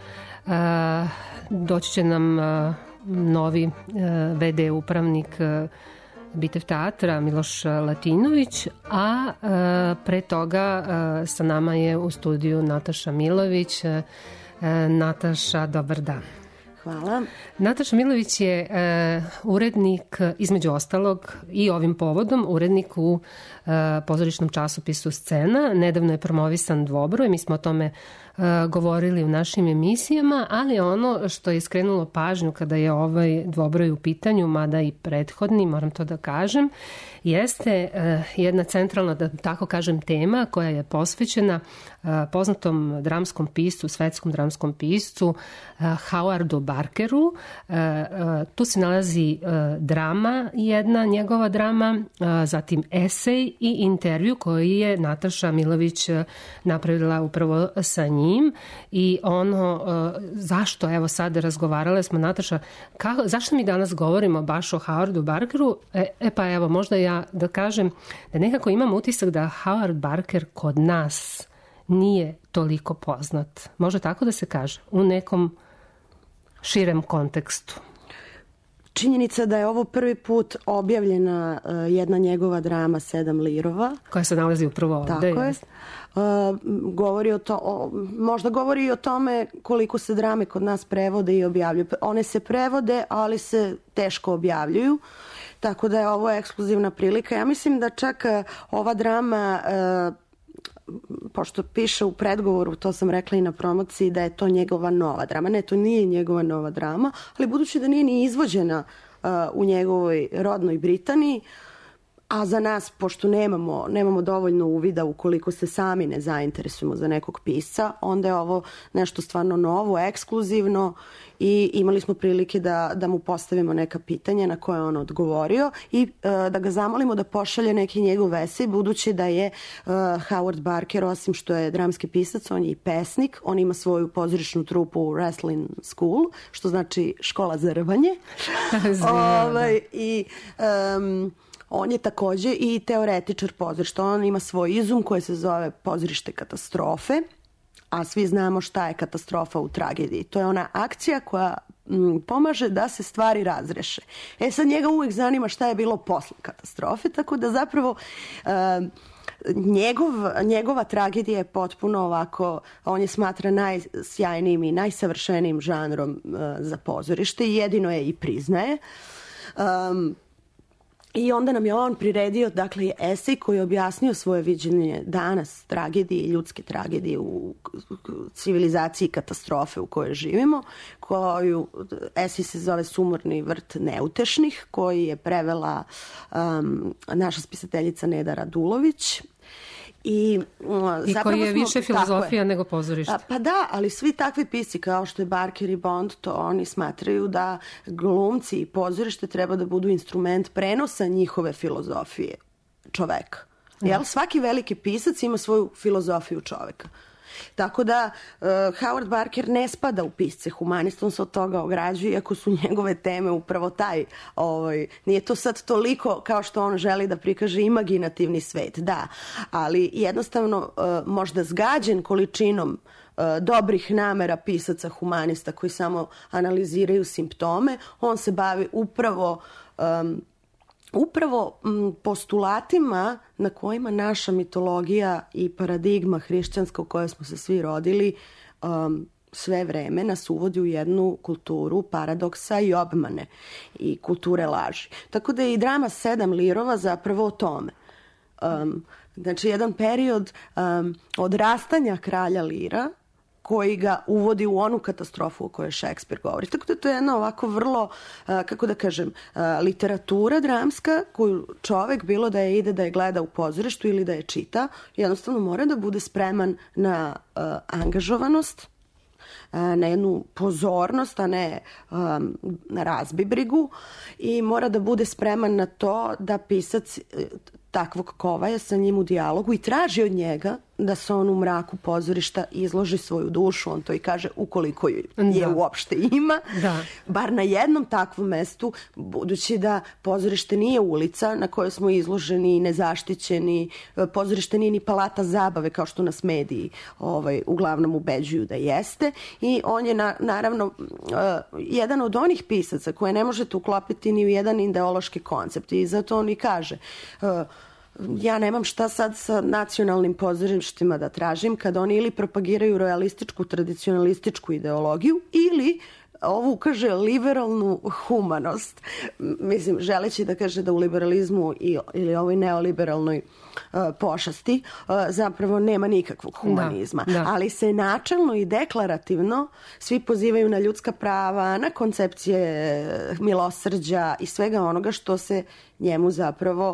Doći će nam novi VD upravnik Bitev teatra Miloš Latinović, a pre toga sa nama je u studiju Nataša Milović. Nataša, dobar dan. Hvala. Nataša Milović je urednik, između ostalog i ovim povodom, urednik u pozorišnom časopisu Scena. Nedavno je promovisan Dvobroj, mi smo o tome govorili u našim emisijama, ali ono što je skrenulo pažnju kada je ovaj Dvobroj u pitanju, mada i prethodni, moram to da kažem, jeste jedna centralna, da tako kažem, tema koja je posvećena poznatom dramskom piscu, svetskom dramskom piscu Howardu Barkeru. Tu se nalazi drama, jedna njegova drama, zatim esej i intervju koji je Nataša Milović napravila upravo sa njim. I ono, zašto, evo sad razgovarale smo, Nataša, zašto mi danas govorimo baš o Howardu Barkeru? Pa evo, možda ja da kažem da nekako imam utisak da Howard Barker kod nas nije toliko poznat. Može tako da se kaže? U nekom širem kontekstu. Činjenica da je ovo prvi put objavljena jedna njegova drama 7 lirova. Koja se nalazi upravo ovde. Tako je. Govori možda govori i o tome koliko se drame kod nas prevode i objavljuju. One se prevode, ali se teško objavljuju. Tako da je ovo ekskluzivna prilika. Ja mislim da čak ova drama, pošto piše u predgovoru, to sam rekla i na promociji, da je to njegova nova drama. Ne, to nije njegova nova drama, ali budući da nije ni izvođena u njegovoj rodnoj Britaniji, a za nas, pošto nemamo dovoljno uvida ukoliko se sami ne zainteresujemo za nekog pisca, onda je ovo nešto stvarno novo, ekskluzivno i imali smo prilike da mu postavimo neka pitanja na koje on odgovorio i da ga zamolimo da pošalje neki njegov esej, budući da je Howard Barker, osim što je dramski pisac, on je i pesnik, on ima svoju pozorišnu trupu Wrestling School, što znači škola za rvanje. On je takođe i teoretičar pozorišta. On ima svoj izum koji se zove pozorište katastrofe, a svi znamo šta je katastrofa u tragediji. To je ona akcija koja pomaže da se stvari razreše. Sad njega uvijek zanima šta je bilo posle katastrofe, tako da zapravo njegova tragedija je potpuno ovako, on je smatra najsjajnijim i najsavršenijim žanrom za pozorište i jedino je i priznaje. I onda nam je on priredio, dakle, esej koji je objasnio svoje viđenje danas tragedije, ljudske tragedije u civilizaciji katastrofe u kojoj živimo, esej se zove Sumorni vrt neutešnih, koji je prevela naša spisateljica Neda Radulović. I koji je više filozofija nego pozorište. Pa da, ali svi takvi pisci kao što je Barker i Bond, to oni smatraju da glumci i pozorište treba da budu instrument prenosa njihove filozofije čoveka. Jel? Svaki veliki pisac ima svoju filozofiju čoveka. Tako da Howard Barker ne spada u pisce humanista, on se od toga ograđuje, iako su njegove teme upravo taj, nije to sad toliko kao što on želi da prikaže imaginativni svet, da, ali jednostavno možda zgađen količinom dobrih namera pisaca humanista koji samo analiziraju simptome. On se bavi upravo postulatima na kojima naša mitologija i paradigma hrišćanska u kojoj smo se svi rodili sve vreme nas uvodi u jednu kulturu paradoksa i obmane i kulture laži. Tako da je i drama 7 lirova zapravo o tome. Znači, jedan period odrastanja kralja Lira koji ga uvodi u onu katastrofu o kojoj Šekspir govori. Tako da to je jedna ovako vrlo, kako da kažem, literatura dramska koju čovek, bilo da je ide da je gleda u pozorištu ili da je čita, jednostavno mora da bude spreman na angažovanost, na jednu pozornost, a ne na razbibrigu, i mora da bude spreman na to da pisac takvog kovaja sa njim u dijalogu i traži od njega da se on u mraku pozorišta izloži svoju dušu, on to i kaže ukoliko je uopšte ima, bar na jednom takvom mestu, budući da pozorište nije ulica na kojoj smo izloženi i nezaštićeni, pozorište nije ni palata zabave kao što nas mediji uglavnom ubeđuju da jeste, i on je naravno jedan od onih pisaca koje ne možete uklopiti ni u jedan ideološki koncept, i zato on i kaže ja nemam šta sad sa nacionalnim pozorištima da tražim kada oni ili propagiraju realističku, tradicionalističku ideologiju ili ovu, kaže, liberalnu humanost. Mislim, želeći da kaže da u liberalizmu ili ovoj neoliberalnoj pošasti zapravo nema nikakvog humanizma. Ali se načelno i deklarativno svi pozivaju na ljudska prava, na koncepcije milosrđa i svega onoga što se njemu zapravo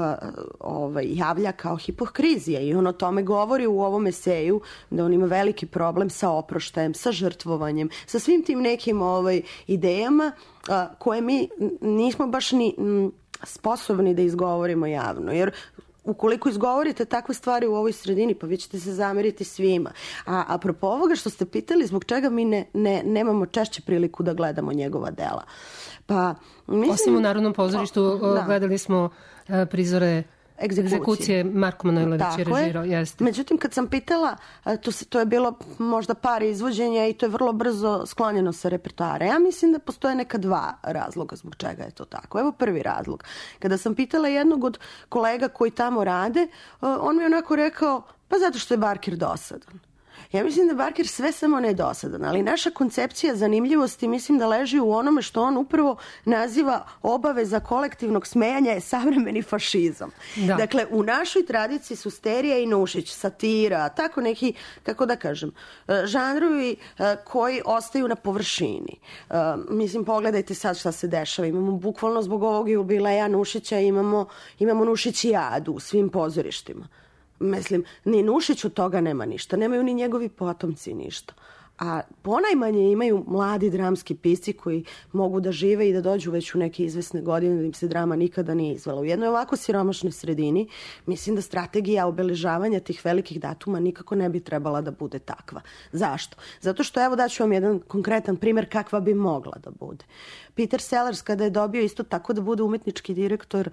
javlja kao hipokrizija, i on o tome govori u ovom eseju, da on ima veliki problem sa oproštajem, sa žrtvovanjem, sa svim tim nekim idejama koje mi nismo baš ni sposobni da izgovorimo javno, jer ukoliko izgovorite takve stvari u ovoj sredini, pa vi ćete se zameriti svima. A apropo ovoga što ste pitali, zbog čega mi nemamo češće priliku da gledamo njegova dela? Pa, mislim, osim u Narodnom pozorištu gledali smo prizore egzekucije Marko Manojlović je režirao. Međutim, kad sam pitala, to je bilo možda par izvođenja i to je vrlo brzo sklonjeno sa repertoara. Ja mislim da postoje neka 2 razloga zbog čega je to tako. Evo prvi razlog. Kada sam pitala jednog od kolega koji tamo rade, on mi je onako rekao, pa zato što je Barker dosadan. Ja mislim da Barker sve samo ne dosadan, ali naša koncepcija zanimljivosti mislim da leži u onome što on upravo naziva obaveza kolektivnog smejanja je savremeni fašizam. Dakle, u našoj tradiciji su Sterija i Nušić, satira, tako neki, kako da kažem, žanrovi koji ostaju na površini. Mislim, pogledajte sad šta se dešava. Imamo bukvalno zbog ovog jubileja Nušića, imamo Nušićijadu u svim pozorištima. Mislim, ni Nušić od toga nema ništa, nemaju ni njegovi potomci ništa. A ponajmanje imaju mladi dramski pisci koji mogu da žive i da dođu već u neke izvesne godine da im se drama nikada nije izvela. U jednoj ovako siromašnoj sredini mislim da strategija obeležavanja tih velikih datuma nikako ne bi trebala da bude takva. Zašto? Zato što, evo daću vam jedan konkretan primjer kakva bi mogla da bude. Peter Sellers, kada je dobio isto tako da bude umetnički direktor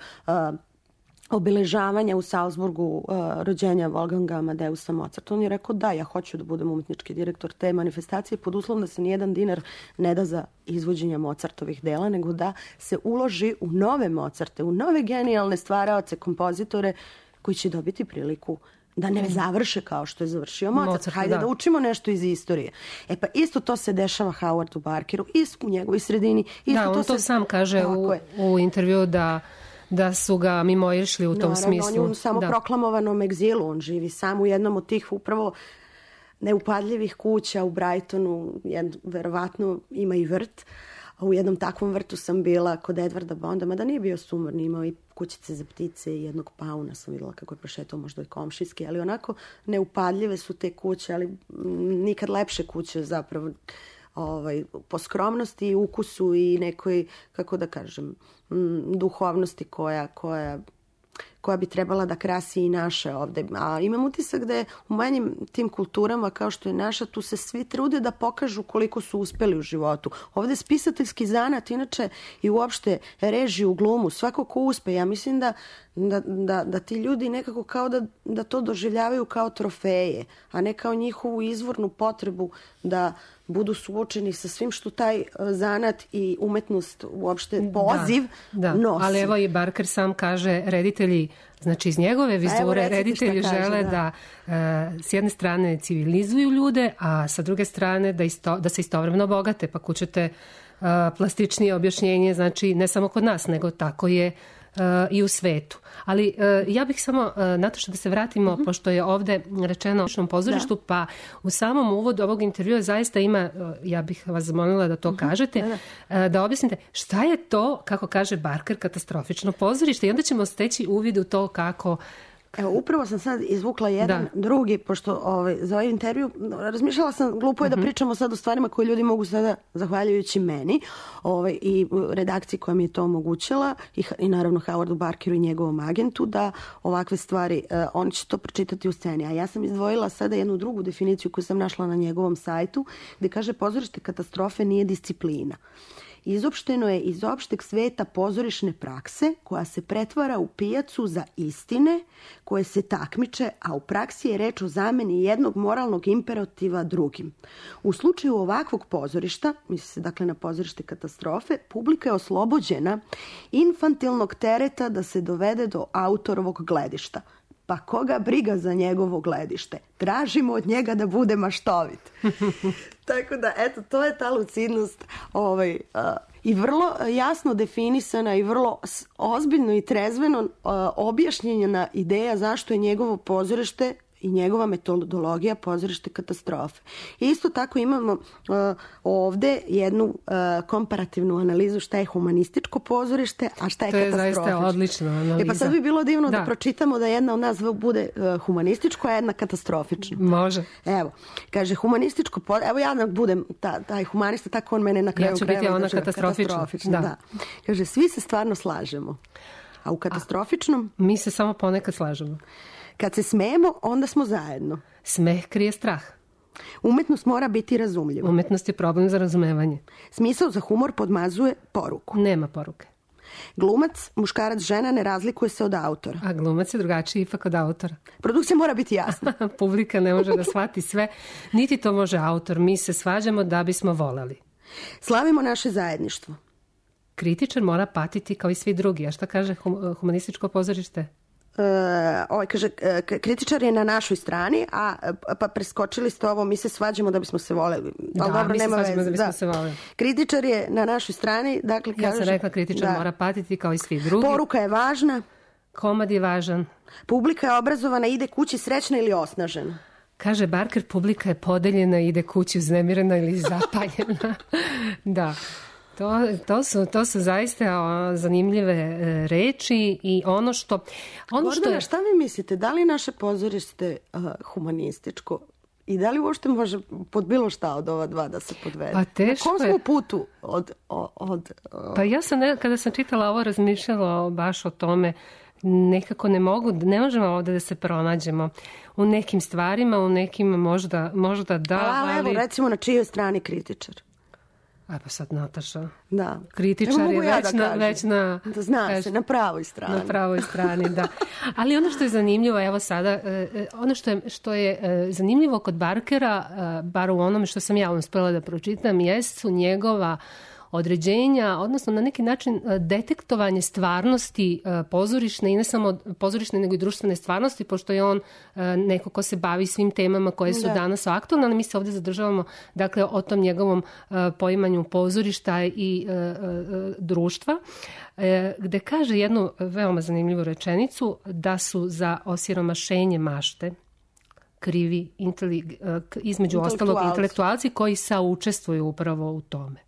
obeležavanja u Salzburgu rođenja Wolfganga Amadeusa Mozarta, on je rekao da, ja hoću da budem umetnički direktor te manifestacije pod uslovom da se nijedan dinar ne da za izvođenje Mozartovih dela, nego da se uloži u nove Mozarte, u nove genijalne stvaraoce, kompozitore koji će dobiti priliku da ne završe kao što je završio Mozart. Hajde da učimo nešto iz istorije. E pa isto to se dešava Howardu Barkeru, isto u njegovoj sredini. Da, on to sam kaže u intervju da su ga mimoišli u tom smislu. On je u samoproklamovanom egzilu, on živi sam u jednom od tih upravo neupadljivih kuća u Brightonu, verovatno ima i vrt. U jednom takvom vrtu sam bila kod Edvarda Bonda, mada nije bio sumorni, imao i kućice za ptice i jednog pauna sam videla kako je prošetao, možda i komšijski, ali onako neupadljive su te kuće, ali nikad lepše kuće zapravo, po skromnosti i ukusu i nekoj, kako da kažem, duhovnosti koja koja bi trebala da krasi i naše ovde. A imam utisak da je u manjim tim kulturama kao što je naša, tu se svi trude da pokažu koliko su uspeli u životu. Ovde spisateljski zanat, inače i uopšte režiju, glumu, svako ko uspe. Ja mislim da ti ljudi nekako kao da to doživljavaju kao trofeje, a ne kao njihovu izvornu potrebu da budu suočeni sa svim što taj zanat i umetnost uopšte poziv nosi. Ali evo i Barker sam kaže, reditelji, znači iz njegove vizure, reditelji žele da s jedne strane civilizuju ljude, a sa druge strane da se istovremeno obogate, pa kućete plastičnije objašnjenje, znači ne samo kod nas, nego tako je i u svetu. Ali ja bih samo, Nataša, da se vratimo, pošto je ovde rečeno o pozorištu, pa u samom uvodu ovog intervjua zaista ima, ja bih vas zamolila da to kažete, da objasnite šta je to, kako kaže Barker, katastrofično pozorište, i onda ćemo steći uvid u to kako... Evo, upravo sam sad izvukla jedan drugi, pošto za ovaj intervju razmišljala sam, glupo je da pričamo sad o stvarima koje ljudi mogu sada, zahvaljujući meni i redakciji koja mi je to omogućila i naravno Howardu Barkeru i njegovom agentu, da ovakve stvari, oni će to pročitati u sceni. A ja sam izdvojila sada jednu drugu definiciju koju sam našla na njegovom sajtu, gde kaže pozorište katastrofe nije disciplina. Izopšteno je iz opšteg sveta pozorišne prakse koja se pretvara u pijacu za istine koje se takmiče, a u praksi je reč o zameni jednog moralnog imperativa drugim. U slučaju ovakvog pozorišta, misli se dakle na pozorište katastrofe, publika je oslobođena infantilnog tereta da se dovede do autorovog gledišta. Pa koga briga za njegovo gledište? Tražimo od njega da bude maštovit. Tako da, eto, to je ta lucidnost i vrlo jasno definisana i vrlo ozbiljno i trezveno objašnjena ideja zašto je njegovo pozorište i njegova metodologija pozorište katastrofe. I isto tako imamo ovde jednu komparativnu analizu šta je humanističko pozorište, a šta je katastrofično. To je zaista odlična analiza. Pa sad bi bilo divno da pročitamo da jedna od nas bude humanističko, a jedna katastrofično. Može. Evo, kaže humanističko, evo ja budem taj humanista, tako on mene na kraju krajeva. Ja ću biti ona katastrofična. Da. Kaže, svi se stvarno slažemo. A u katastrofičnom? Mi se samo ponekad slažemo. Kad se smejemo, onda smo zajedno. Smeh krije strah. Umetnost mora biti razumljiva. Umetnost je problem za razumevanje. Smisao za humor podmazuje poruku. Nema poruke. Glumac, muškarac, žena ne razlikuje se od autora. A glumac je drugačiji ipak od autora. Produkcija mora biti jasna. Publika ne može da shvati sve, niti to može autor. Mi se svađamo da bismo voleli. Slavimo naše zajedništvo. Kritičar mora patiti kao i svi drugi. A šta kaže humanističko pozorište? Kaže, kritičar je na našoj strani, pa preskočili ste ovo, mi se svađamo da bismo se voleli. Mi se svađamo da bismo se voleli. Kritičar je na našoj strani, dakle kaže... Ja sam rekla, kritičar mora patiti kao i svi drugi. Poruka je važna. Komad je važan. Publika je obrazovana, ide kući srećna ili osnažena. Kaže Barker, publika je podeljena, ide kući uznemirena ili zapaljena. Da. To su zaista zanimljive reči i ono što... Gordana, šta vi mislite? Da li naše pozorište humanističko i da li uopšte može pod bilo šta od ova dva da se podvede? Pa teško je. Na kom smo putu Pa ja sam, kada sam čitala ovo, razmišljala baš o tome. Nekako ne možemo ovdje da se pronađemo u nekim stvarima, u nekim možda da, ali... Evo, recimo, na čijoj strani kritičar? A pa sad Nataša. Da. Kritičar je već na... Zna se, na pravoj strani. Na pravoj strani, da. Ali ono što je zanimljivo, evo sada, ono što je zanimljivo kod Barkera, bar u onome što sam ja uspjela da pročitam, su njegova određenja, odnosno na neki način detektovanje stvarnosti pozorišne i ne samo pozorišne nego i društvene stvarnosti, pošto je on neko ko se bavi svim temama koje su danas aktualne, ali mi se ovdje zadržavamo dakle o tom njegovom poimanju pozorišta i društva, gde kaže jednu veoma zanimljivu rečenicu da su za osiromašenje mašte krivi između ostalog intelektualci koji saučestvuju upravo u tome.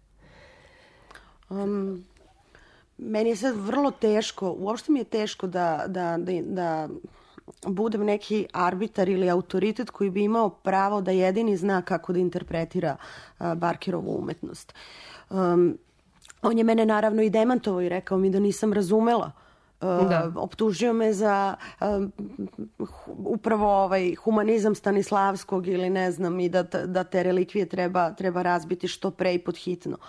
Meni je sad vrlo teško, uopšte mi je teško da budem neki arbitar ili autoritet koji bi imao pravo da jedini zna kako da interpretira Barkerovu umetnost. On je mene naravno i demantovao i rekao mi da nisam razumela Optužio me za upravo humanizam Stanislavskog ili ne znam, i da te relikvije treba razbiti što pre i podhitno.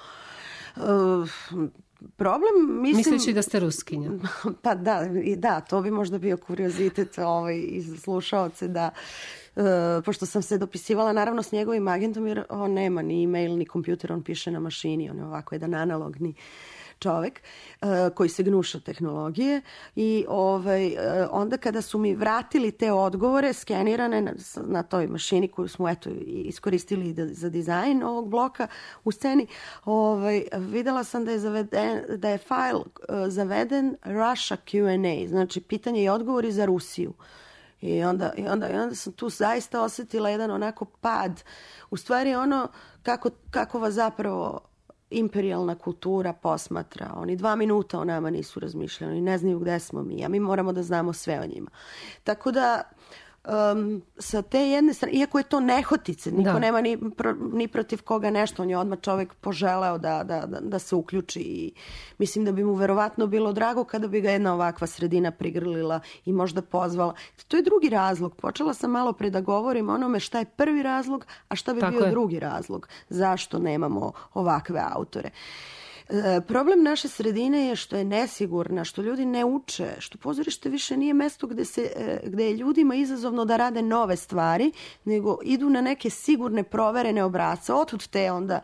Problem, mislim... Misleći da ste Ruskinja. Pa da, to bi možda bio kuriozitet iz slušaoce, da pošto sam se dopisivala naravno s njegovim agentom, jer on nema ni e-mail ni kompjuter, on piše na mašini, on je ovako jedan analogni čovek koji se gnuša tehnologije, i onda kada su mi vratili te odgovore skenirane na toj mašini koju smo iskoristili za dizajn ovog bloka u sceni, videla sam da je fajl zaveden Russia Q&A, znači pitanje i odgovori za Rusiju. I onda sam tu zaista osjetila jedan onako pad. U stvari ono kako vas zapravo imperijalna kultura posmatra. Oni 2 minuta o nama nisu razmišljali, oni ne znaju gde smo mi, a mi moramo da znamo sve o njima. Tako da sa te jedne strane, iako je to nehotice, niko nema ni protiv koga nešto, on je odmah čovjek poželeo da se uključi, i mislim da bi mu verovatno bilo drago kada bi ga jedna ovakva sredina prigrlila i možda pozvala. To je drugi razlog. Počela sam malo pre da govorim onome šta je prvi razlog, a šta bi bio drugi razlog. Zašto nemamo ovakve autore? Problem naše sredine je što je nesigurna, što ljudi ne uče, što pozorište više nije mesto gde je ljudima izazovno da rade nove stvari, nego idu na neke sigurne, proverene obrasce. Otud te onda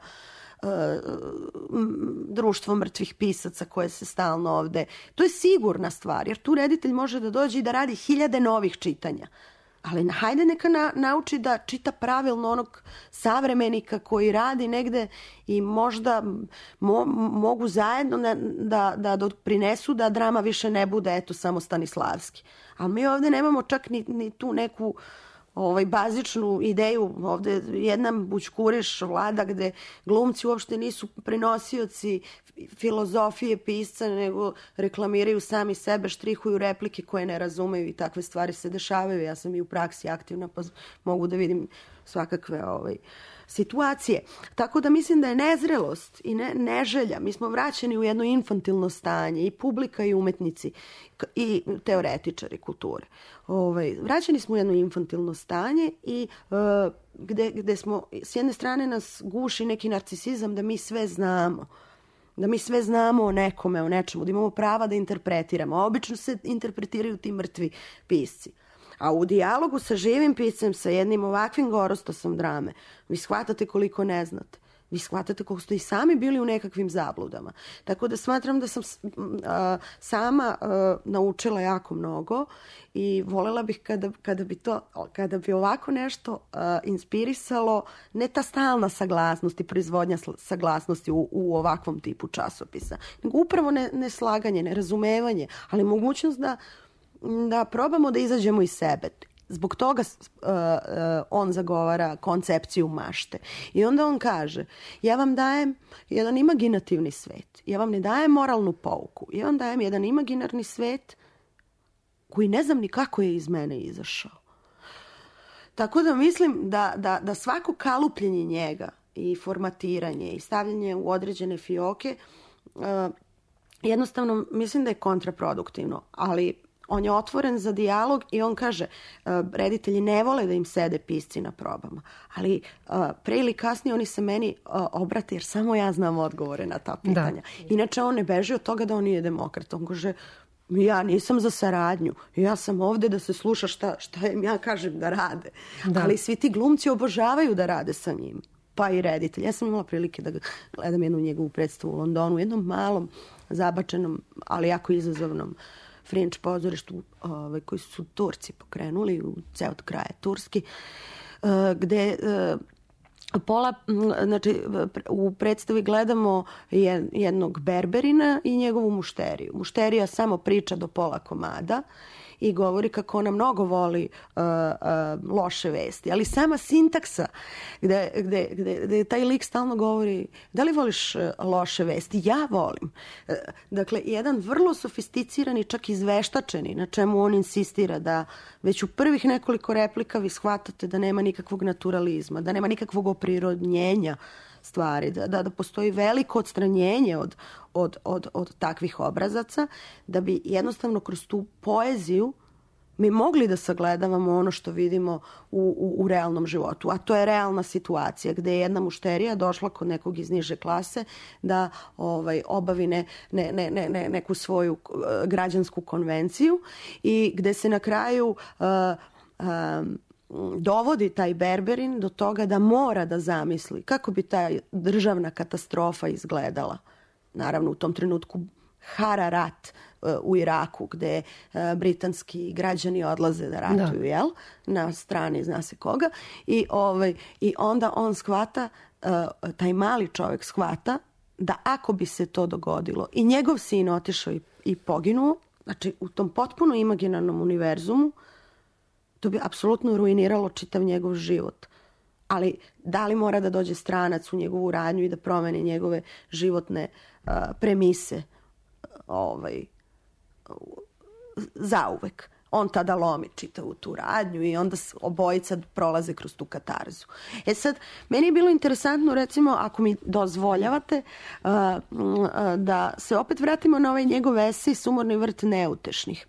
društvo mrtvih pisaca koje se stalno ovde... To je sigurna stvar, jer tu reditelj može da dođe i da radi 1000 novih čitanja. Ali hajde neka nauči da čita pravilno onog savremenika koji radi negde, i možda mogu zajedno da doprinesu da drama više ne bude samo Stanislavski. Ali mi ovde nemamo čak ni tu neku bazičnu ideju. Ovde jedna bućkuriš vlada gde glumci uopšte nisu prenosioci filozofije pisca, nego reklamiraju sami sebe, štrihuju replike koje ne razumeju, i takve stvari se dešavaju. Ja sam i u praksi aktivna, pa mogu da vidim svakakve situacije. Tako da mislim da je nezrelost i neželja. Mi smo vraćeni u jedno infantilno stanje, i publika i umetnici i teoretičari kulture. Vraćeni smo u jedno infantilno stanje, i gde smo, s jedne strane nas guši neki narcisizam da mi sve znamo. Da mi sve znamo o nekome, o nečemu, da imamo prava da interpretiramo. A obično se interpretiraju ti mrtvi pisci. A u dijalogu sa živim piscem, sa jednim ovakvim gorostosom drame, vi shvatate koliko ne znate. Vi shvatate koliko ste i sami bili u nekakvim zabludama. Tako da smatram da sam sama naučila jako mnogo, i volela bih kada bi ovako nešto inspirisalo, ne ta stalna saglasnost i proizvodnja saglasnosti u ovakvom tipu časopisa, nego upravo neslaganje, nerazumevanje, ali mogućnost da probamo da izađemo iz sebe. Zbog toga on zagovara koncepciju mašte. I onda on kaže, ja vam dajem jedan imaginativni svet, ja vam ne dajem moralnu pouku, ja vam dajem jedan imaginarni svet koji ne znam ni kako je iz mene izašao. Tako da mislim da svako kalupljenje njega i formatiranje i stavljanje u određene fioke jednostavno mislim da je kontraproduktivno, ali on je otvoren za dijalog i on kaže, reditelji ne vole da im sede pisci na probama, ali pre ili kasnije oni se meni obrate, jer samo ja znam odgovore na ta pitanja. Inače on ne beži od toga da on nije demokrat. On kaže, ja nisam za saradnju, ja sam ovde da se sluša šta im ja kažem da rade. Ali svi ti glumci obožavaju da rade sa njim, pa i reditelj. Ja sam imala prilike da gledam jednu njegovu predstavu u Londonu, u jednom malom, zabačenom, ali jako izazovnom Fringe pozorištu koji su Turci pokrenuli u ceo kraj Turski, gde znači u predstavi gledamo jednog berberina i njegovu mušteriju. Mušterija samo priča do pola komada i govori kako ona mnogo voli loše vesti. Ali sama sintaksa gde taj lik stalno govori, da li voliš loše vesti? Ja volim. Dakle, jedan vrlo sofisticirani, čak izveštačeni, na čemu on insistira da već u prvih nekoliko replika vi shvatate da nema nikakvog naturalizma, da nema nikakvog oprirodnjenja stvari, da postoji veliko odstranjenje od takvih obrazaca, da bi jednostavno kroz tu poeziju mi mogli da sagledavamo ono što vidimo u realnom životu, a to je realna situacija gde je jedna mušterija došla kod nekog iz niže klase da obavi neku svoju građansku konvenciju i gde se na kraju dovodi taj berberin do toga da mora da zamisli kako bi ta državna katastrofa izgledala. Naravno, u tom trenutku hara rat u Iraku, gde britanski građani odlaze da ratuju, jel? Na strani zna se koga. I onda on shvata, taj mali čovjek shvata da ako bi se to dogodilo i njegov sin otišao i poginuo, znači u tom potpuno imaginarnom univerzumu, to bi apsolutno ruiniralo čitav njegov život. Ali da li mora da dođe stranac u njegovu radnju i da promeni njegove životne premise zauvek. On tada lomi čitavu tu radnju i onda obojica prolaze kroz tu katarzu. Sad, meni je bilo interesantno, recimo, ako mi dozvoljavate, da se opet vratimo na ovaj njegov esej Sumorni vrt neutešnih,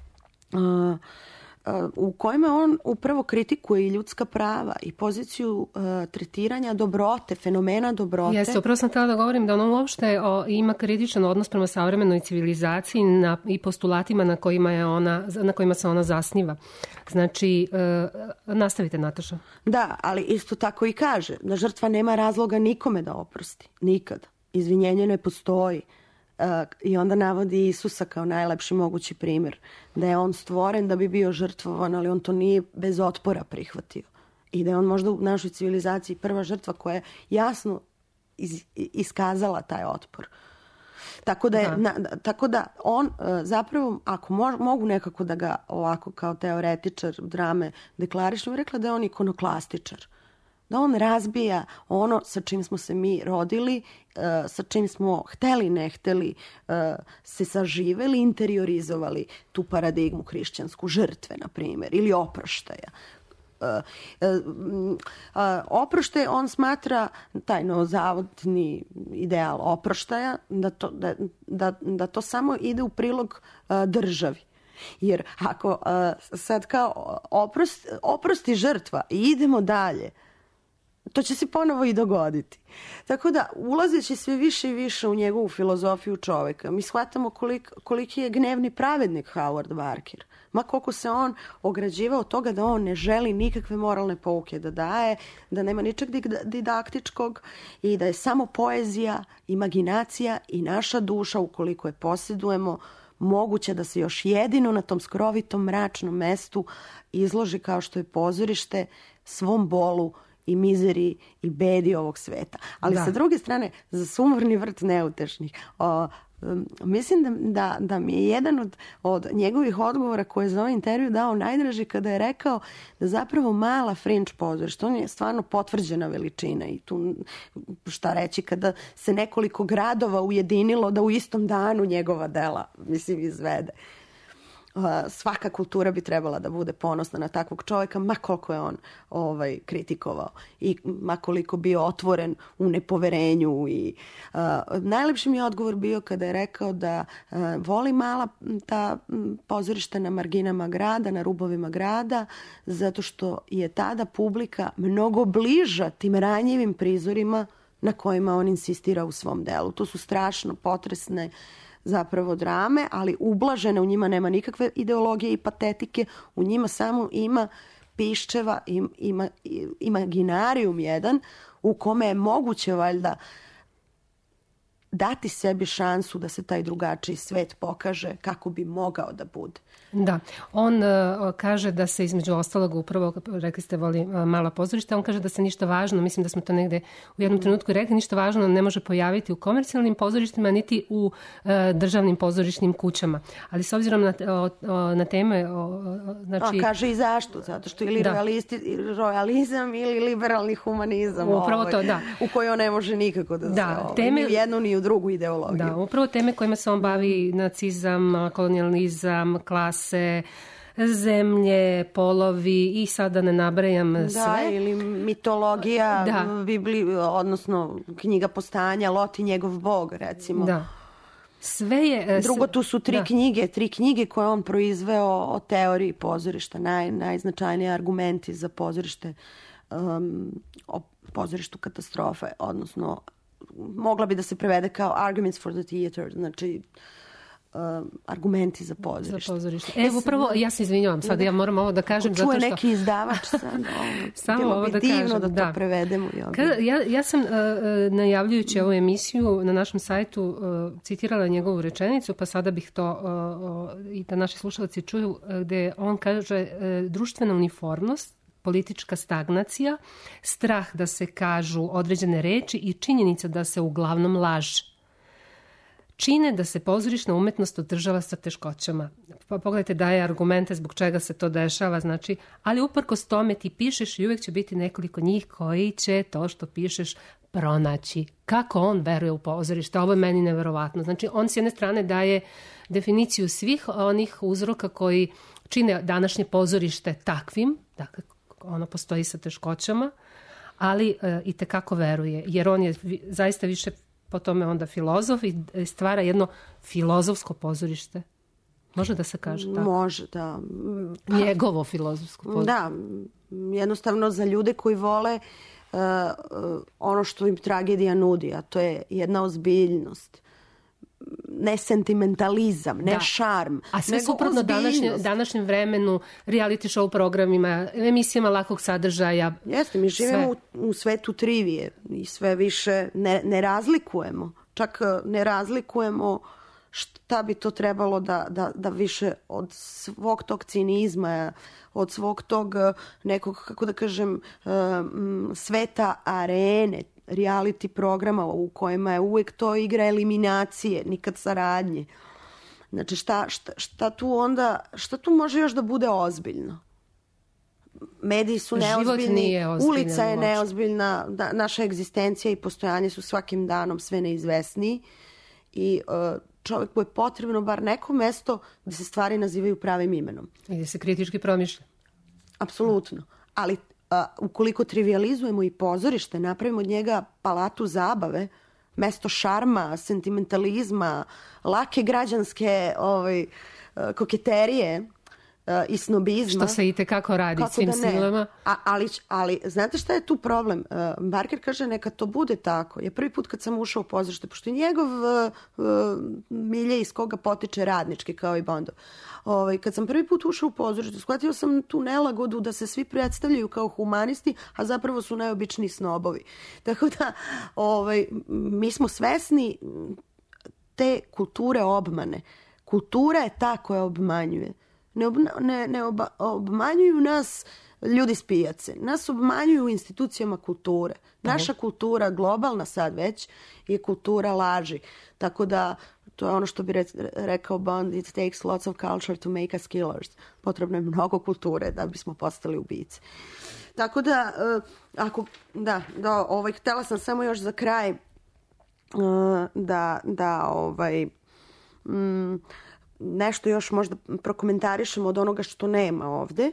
u kojima on upravo kritikuje i ljudska prava i poziciju tretiranja dobrote, fenomena dobrote. Jeste, upravo sam htjela da govorim da on uopšte ima kritičan odnos prema savremenoj civilizaciji i postulatima na kojima se ona zasniva. Znači, nastavite, Nataša. Da, ali isto tako i kaže da žrtva nema razloga nikome da oprosti. Nikad. Izvinjenje ne postoji. I onda navodi Isusa kao najlepši mogući primjer. Da je on stvoren da bi bio žrtvovan, ali on to nije bez otpora prihvatio. I da je on možda u našoj civilizaciji prva žrtva koja je jasno iskazala taj otpor. Tako da on zapravo, ako mogu nekako da ga ovako kao teoretičar drame deklarišem, rekla da je on ikonoklastičar. Da on razbija ono sa čim smo se mi rodili, sa čim smo hteli, ne hteli, se saživeli, interiorizovali tu paradigmu hrišćansku žrtve, na primjer, ili oproštaja. Oproštaj, on smatra taj novozavodni ideal oproštaja, da to samo ide u prilog državi. Jer ako sad kao oprosti žrtva i idemo dalje, to će se ponovo i dogoditi. Tako da, ulazeći sve više i više u njegovu filozofiju čoveka, mi shvatamo koliki je gnevni pravednik Howard Barker. Ma koliko se on ograđivao od toga da on ne želi nikakve moralne pouke da daje, da nema ničeg didaktičkog i da je samo poezija, imaginacija i naša duša, ukoliko je posjedujemo, moguće da se još jedino na tom skrovitom mračnom mestu izloži kao što je pozorište svom bolu i mizeriji i bedi ovog sveta. Ali sa druge strane, za Sumorni vrt neutešnih, mislim da mi je jedan od njegovih odgovora koje je za ovaj intervju dao najdraži kada je rekao da zapravo mala fringe pozorišta, on je stvarno potvrđena veličina i tu šta reći kada se nekoliko gradova ujedinilo da u istom danu njegova dela, izvede. Svaka kultura bi trebala da bude ponosna na takvog čovjeka, ma koliko je on kritikovao i ma koliko bio otvoren u nepoverenju. I najlepši mi je odgovor bio kada je rekao da voli mala ta pozorišta na marginama grada, na rubovima grada, zato što je tada publika mnogo bliža tim ranjivim prizorima na kojima on insistira u svom delu. To su strašno potresne zapravo drame, ali ublažene, u njima nema nikakve ideologije i patetike, u njima samo ima piščeva, ima imaginarijum jedan u kome je moguće valjda dati sebi šansu da se taj drugačiji svet pokaže kako bi mogao da bude. Da, on kaže da se između ostalog, upravo rekli ste voli mala pozorišta, on kaže da se ništa važno, mislim da smo to negde u jednom trenutku rekli, ništa važno ne može pojaviti u komercijalnim pozorištima niti u državnim pozorišnim kućama. Ali s obzirom na teme... Znači... kaže i zašto? Zato što ili rojalizam ili liberalni humanizam upravo to, da. U kojoj on ne može nikako da se ni u jednu ni u drugu ideologiju. Da, upravo teme kojima se on bavi, nacizam, kolonijalizam, klase, zemlje, polovi i sad da ne nabrajam sve. Da, ili mitologija, odnosno knjiga Postajanja, Lot i njegov bog, recimo. Da. Sve je... Drugo, tu su tri knjige koje on proizveo o teoriji pozorišta, najznačajniji argumenti za pozorište, o pozorištu katastrofe, odnosno mogla bi da se prevede kao Arguments for the Theater, znači argumenti za pozorište. Evo upravo, ja se izvinjavam, sad ja moram ovo da kažem zato što... Čuje neki izdavač sad, bilo bi divno da to prevedemo. Ja sam najavljujući ovu emisiju na našem sajtu citirala njegovu rečenicu, pa sada bih to i da naši slušalci čuju, gde on kaže društvena uniformnost, politička stagnacija, strah da se kažu određene reči i činjenica da se uglavnom laže čine da se pozorišna umetnost održava sa teškoćama. Pa pogledajte, daje argumente zbog čega se to dešava, znači, ali uprkos tome ti pišeš i uvijek će biti nekoliko njih koji će to što pišeš pronaći. Kako on veruje u pozorište? Ovo je meni neverovatno. Znači, on s jedne strane daje definiciju svih onih uzroka koji čine današnje pozorište takvim, dakle, ono postoji sa teškoćama, ali i tekako veruje, jer on je zaista više po tome onda filozof i stvara jedno filozofsko pozorište. Može da se kaže tako? Može, da. Njegovo filozofsko pozorište. Da, jednostavno za ljude koji vole ono što im tragedija nudi, a to je jedna ozbiljnost. Ne sentimentalizam, ne šarm, a sve suprotno današnjem vremenu, reality show programima, emisijama lakog sadržaja. Jeste, mi živimo u svetu trivije i sve više ne razlikujemo. Čak ne razlikujemo šta bi to trebalo da više od svog tog cinizma, od svog tog nekog, kako da kažem, sveta arene, reality programa u kojima je uvijek to igra eliminacije, nikad saradnje. Znači šta tu onda, šta tu može još da bude ozbiljno? Mediji su neozbiljni, ulica je neozbiljna, naša egzistencija i postojanje su svakim danom sve neizvesniji i čovjeku je potrebno bar neko mesto da se stvari nazivaju pravim imenom. I da se kritički promišlja. Apsolutno. Ali ukoliko trivializujemo i pozorište, napravimo od njega palatu zabave, mesto šarma, sentimentalizma, lake građanske koketerije i snobizma. Što se i tekako radi svim silama. Ali znate šta je tu problem? Barker kaže neka to bude tako. Je prvi put kad sam ušao u pozorište, pošto je njegov milje iz koga potiče radnički kao i Bondov. Kad sam prvi put ušao u pozorište, shvatio sam tu nelagodu da se svi predstavljaju kao humanisti, a zapravo su najobičniji snobovi. Tako da mi smo svesni te kulture obmane. Kultura je ta koja obmanjuje. Ne obmanjuju nas ljudi s pijace. Nas obmanjuju u institucijama kulture. Naša kultura, globalna sad već, je kultura laži. Tako da to je ono što bi rekao Bond, it takes lots of culture to make us killers. Potrebno je mnogo kulture da bismo postali ubice. Tako da, htjela sam samo još za kraj nešto još možda prokomentarišemo od onoga što nema ovde.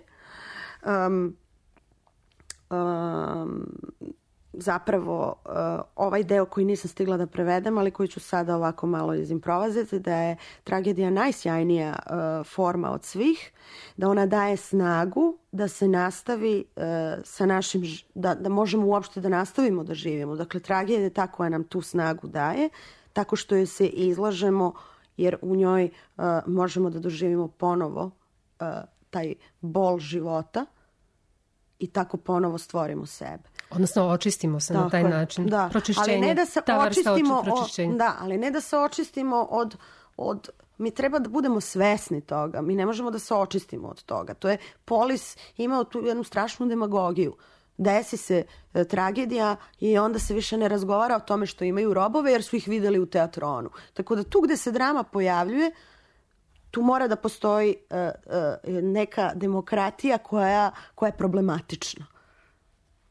Zapravo ovaj deo koji nisam stigla da prevedem, ali koji ću sada ovako malo izimprovizati, da je tragedija najsjajnija forma od svih, da ona daje snagu da se nastavi sa našim, da možemo uopšte da nastavimo da živimo. Dakle, tragedija je ta koja nam tu snagu daje, tako što joj se izlažemo, jer u njoj možemo da doživimo ponovo taj bol života i tako ponovo stvorimo sebe. Odnosno očistimo se na taj način. Da. Pročišćenje. Ali ne da se očistimo ali ne da se očistimo od mi treba da budemo svesni toga. Mi ne možemo da se očistimo od toga. To je Polis imao tu jednu strašnu demagogiju. Desi se tragedija i onda se više ne razgovara o tome što imaju robove jer su ih videli u teatronu. Tako da tu gde se drama pojavljuje, tu mora da postoji neka demokratija koja je problematična.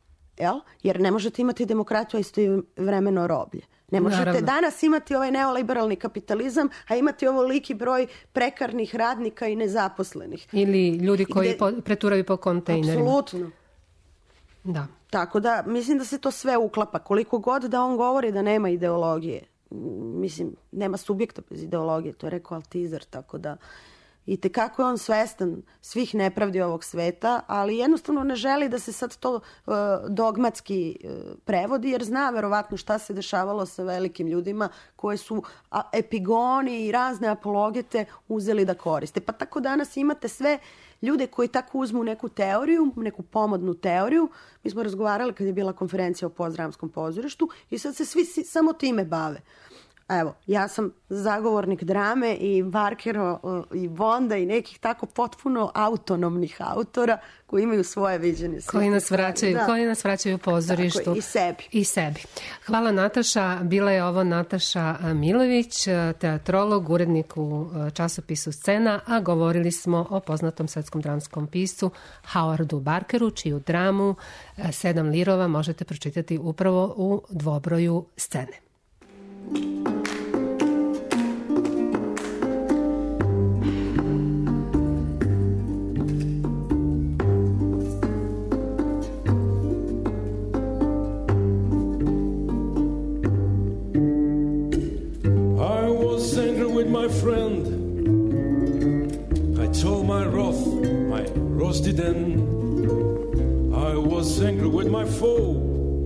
jel? Jer ne možete imati demokratiju, a istovremeno roblje. Ne možete Naravno. danas imati ovaj neoliberalni kapitalizam, a imati ovoliki broj prekarnih radnika i nezaposlenih. Ili ljudi koji preturaju po kontejnerima. Apsolutno. Da. Tako da, mislim da se to sve uklapa. Koliko god da on govori da nema ideologije. Mislim, nema subjekta bez ideologije. To je rekao Altizer, tako da... I tekako je on svestan svih nepravdi ovog sveta, ali jednostavno ne želi da se sad to dogmatski prevodi, jer zna verovatno šta se dešavalo sa velikim ljudima koje su epigoni i razne apologete uzeli da koriste. Pa tako danas imate sve ljude koji tako uzmu neku teoriju, neku pomodnu teoriju. Mi smo razgovarali kad je bila konferencija o Pozdravskom pozorištu i sad se svi samo time bave. Evo, ja sam zagovornik drame i Barkera i Bonda i nekih tako potpuno autonomnih autora koji imaju svoje viđenje. Koji nas vraćaju u pozorištu. Tako, i sebi. Hvala Nataša. Bila je ovo Nataša Milović, teatrolog, urednik u časopisu Scena, a govorili smo o poznatom svetskom dramskom piscu Howardu Barkeru, čiju dramu 7 lirova možete pročitati upravo u dvobroju Scene. My friend, I told my wrath, my roasted end. I was angry with my foe.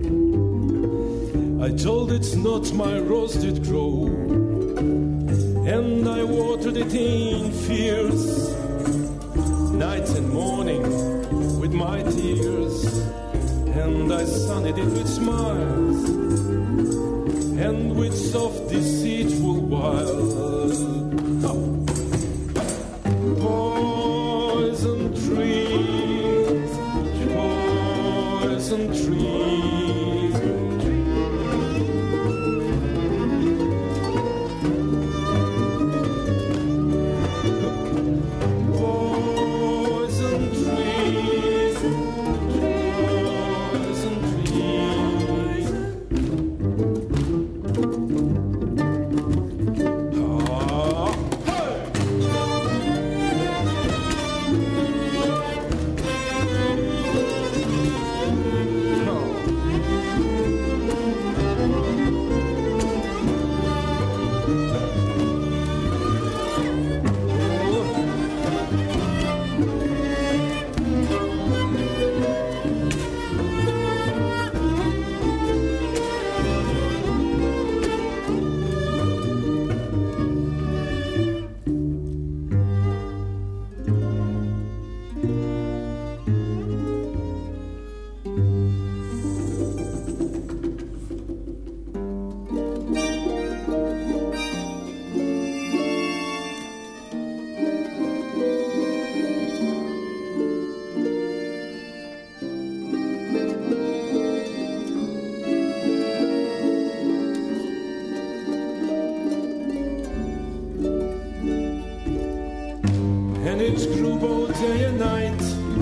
I told it's not my roasted crow, and I watered it in fears, night and morning with my tears, and I sunned it with smiles and with soft deceitful wiles. Poison trees, poison trees. Poison trees, poison trees. And it grew both day and night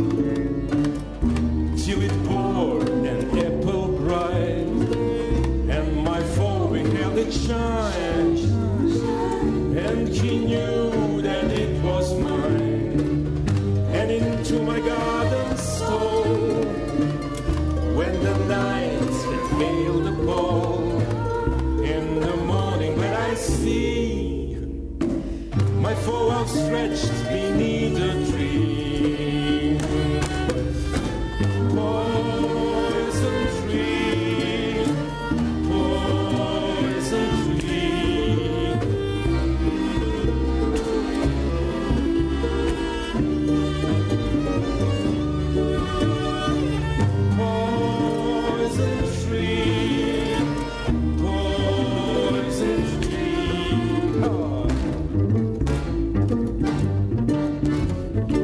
till it poured an apple bright, and my foe beheld it shine, and he knew that it was mine, and into my garden stole when the night had veiled the ball. In the morning when I see my foe outstretched beneath a tree. Poison tree, poison tree. Poison tree, poison tree. Oh.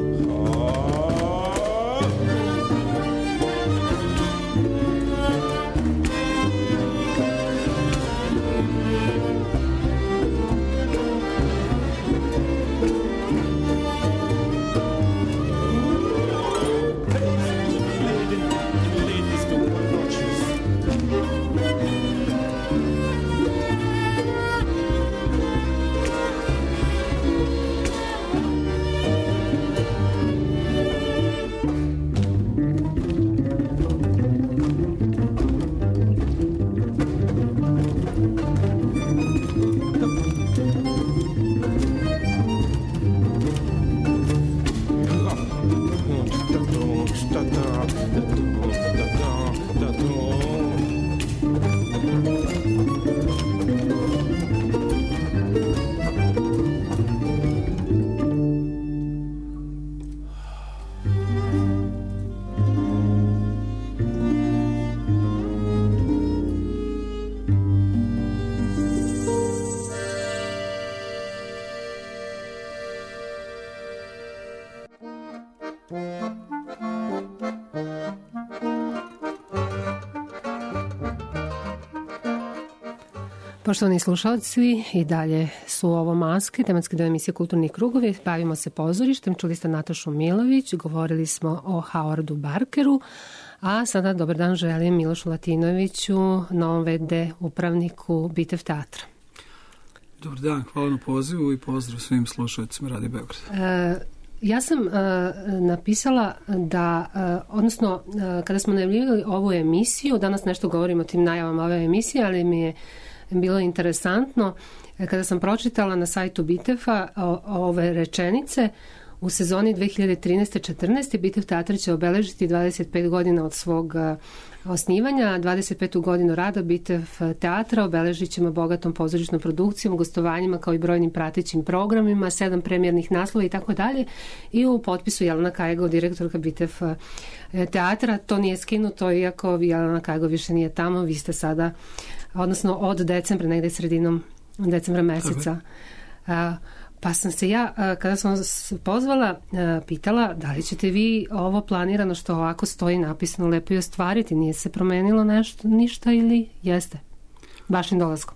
Poštovani slušalci, i dalje su ovo Maske, tematski dio emisije Kulturni krugovi. Bavimo se pozorištem, čuli ste Natašu Milović, govorili smo o Howardu Barkeru, a sada dobar dan želim Milošu Latinoviću, novom v.d. upravniku Bitev teatra. Dobar dan, hvala na pozivu i pozdrav svim slušalcima Radio Beograd. Ja sam napisala da, odnosno kada smo najavljivali ovu emisiju, danas nešto govorimo o tim najavama ove emisije, ali mi je bilo interesantno kada sam pročitala na sajtu Bitefa ove rečenice. U sezoni 2013-14 Bitev teatr će obeležiti 25 godina od svog osnivanja, 25. godinu rada Bitev teatra obeležit ćemo bogatom pozorišnom produkcijom, gostovanjima kao i brojnim pratećim programima, 7 premijernih naslova i tako dalje. I u potpisu Jelena Kajgo, direktorka Bitev teatra, to nije skinuto, iako Jelena Kajgo više nije tamo, vi ste sada, odnosno od decembra, negde sredinom decembra meseca. Pa sam se ja, kada sam vas pozvala, pitala da li ćete vi ovo planirano što ovako stoji napisano lepo i ostvariti, nije se promenilo nešto, ništa ili jeste? Vašim dolaskom.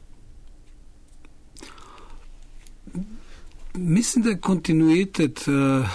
Mislim da je kontinuitet